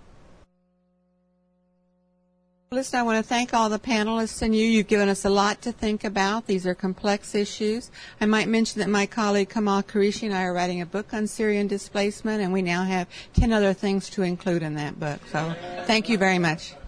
Listen, I want to thank all the panelists and you. You've given us a lot to think about. These are complex issues. I might mention that my colleague Kamal Qureshi and I are writing a book on Syrian displacement, and we now have 10 other things to include in that book. So thank you very much.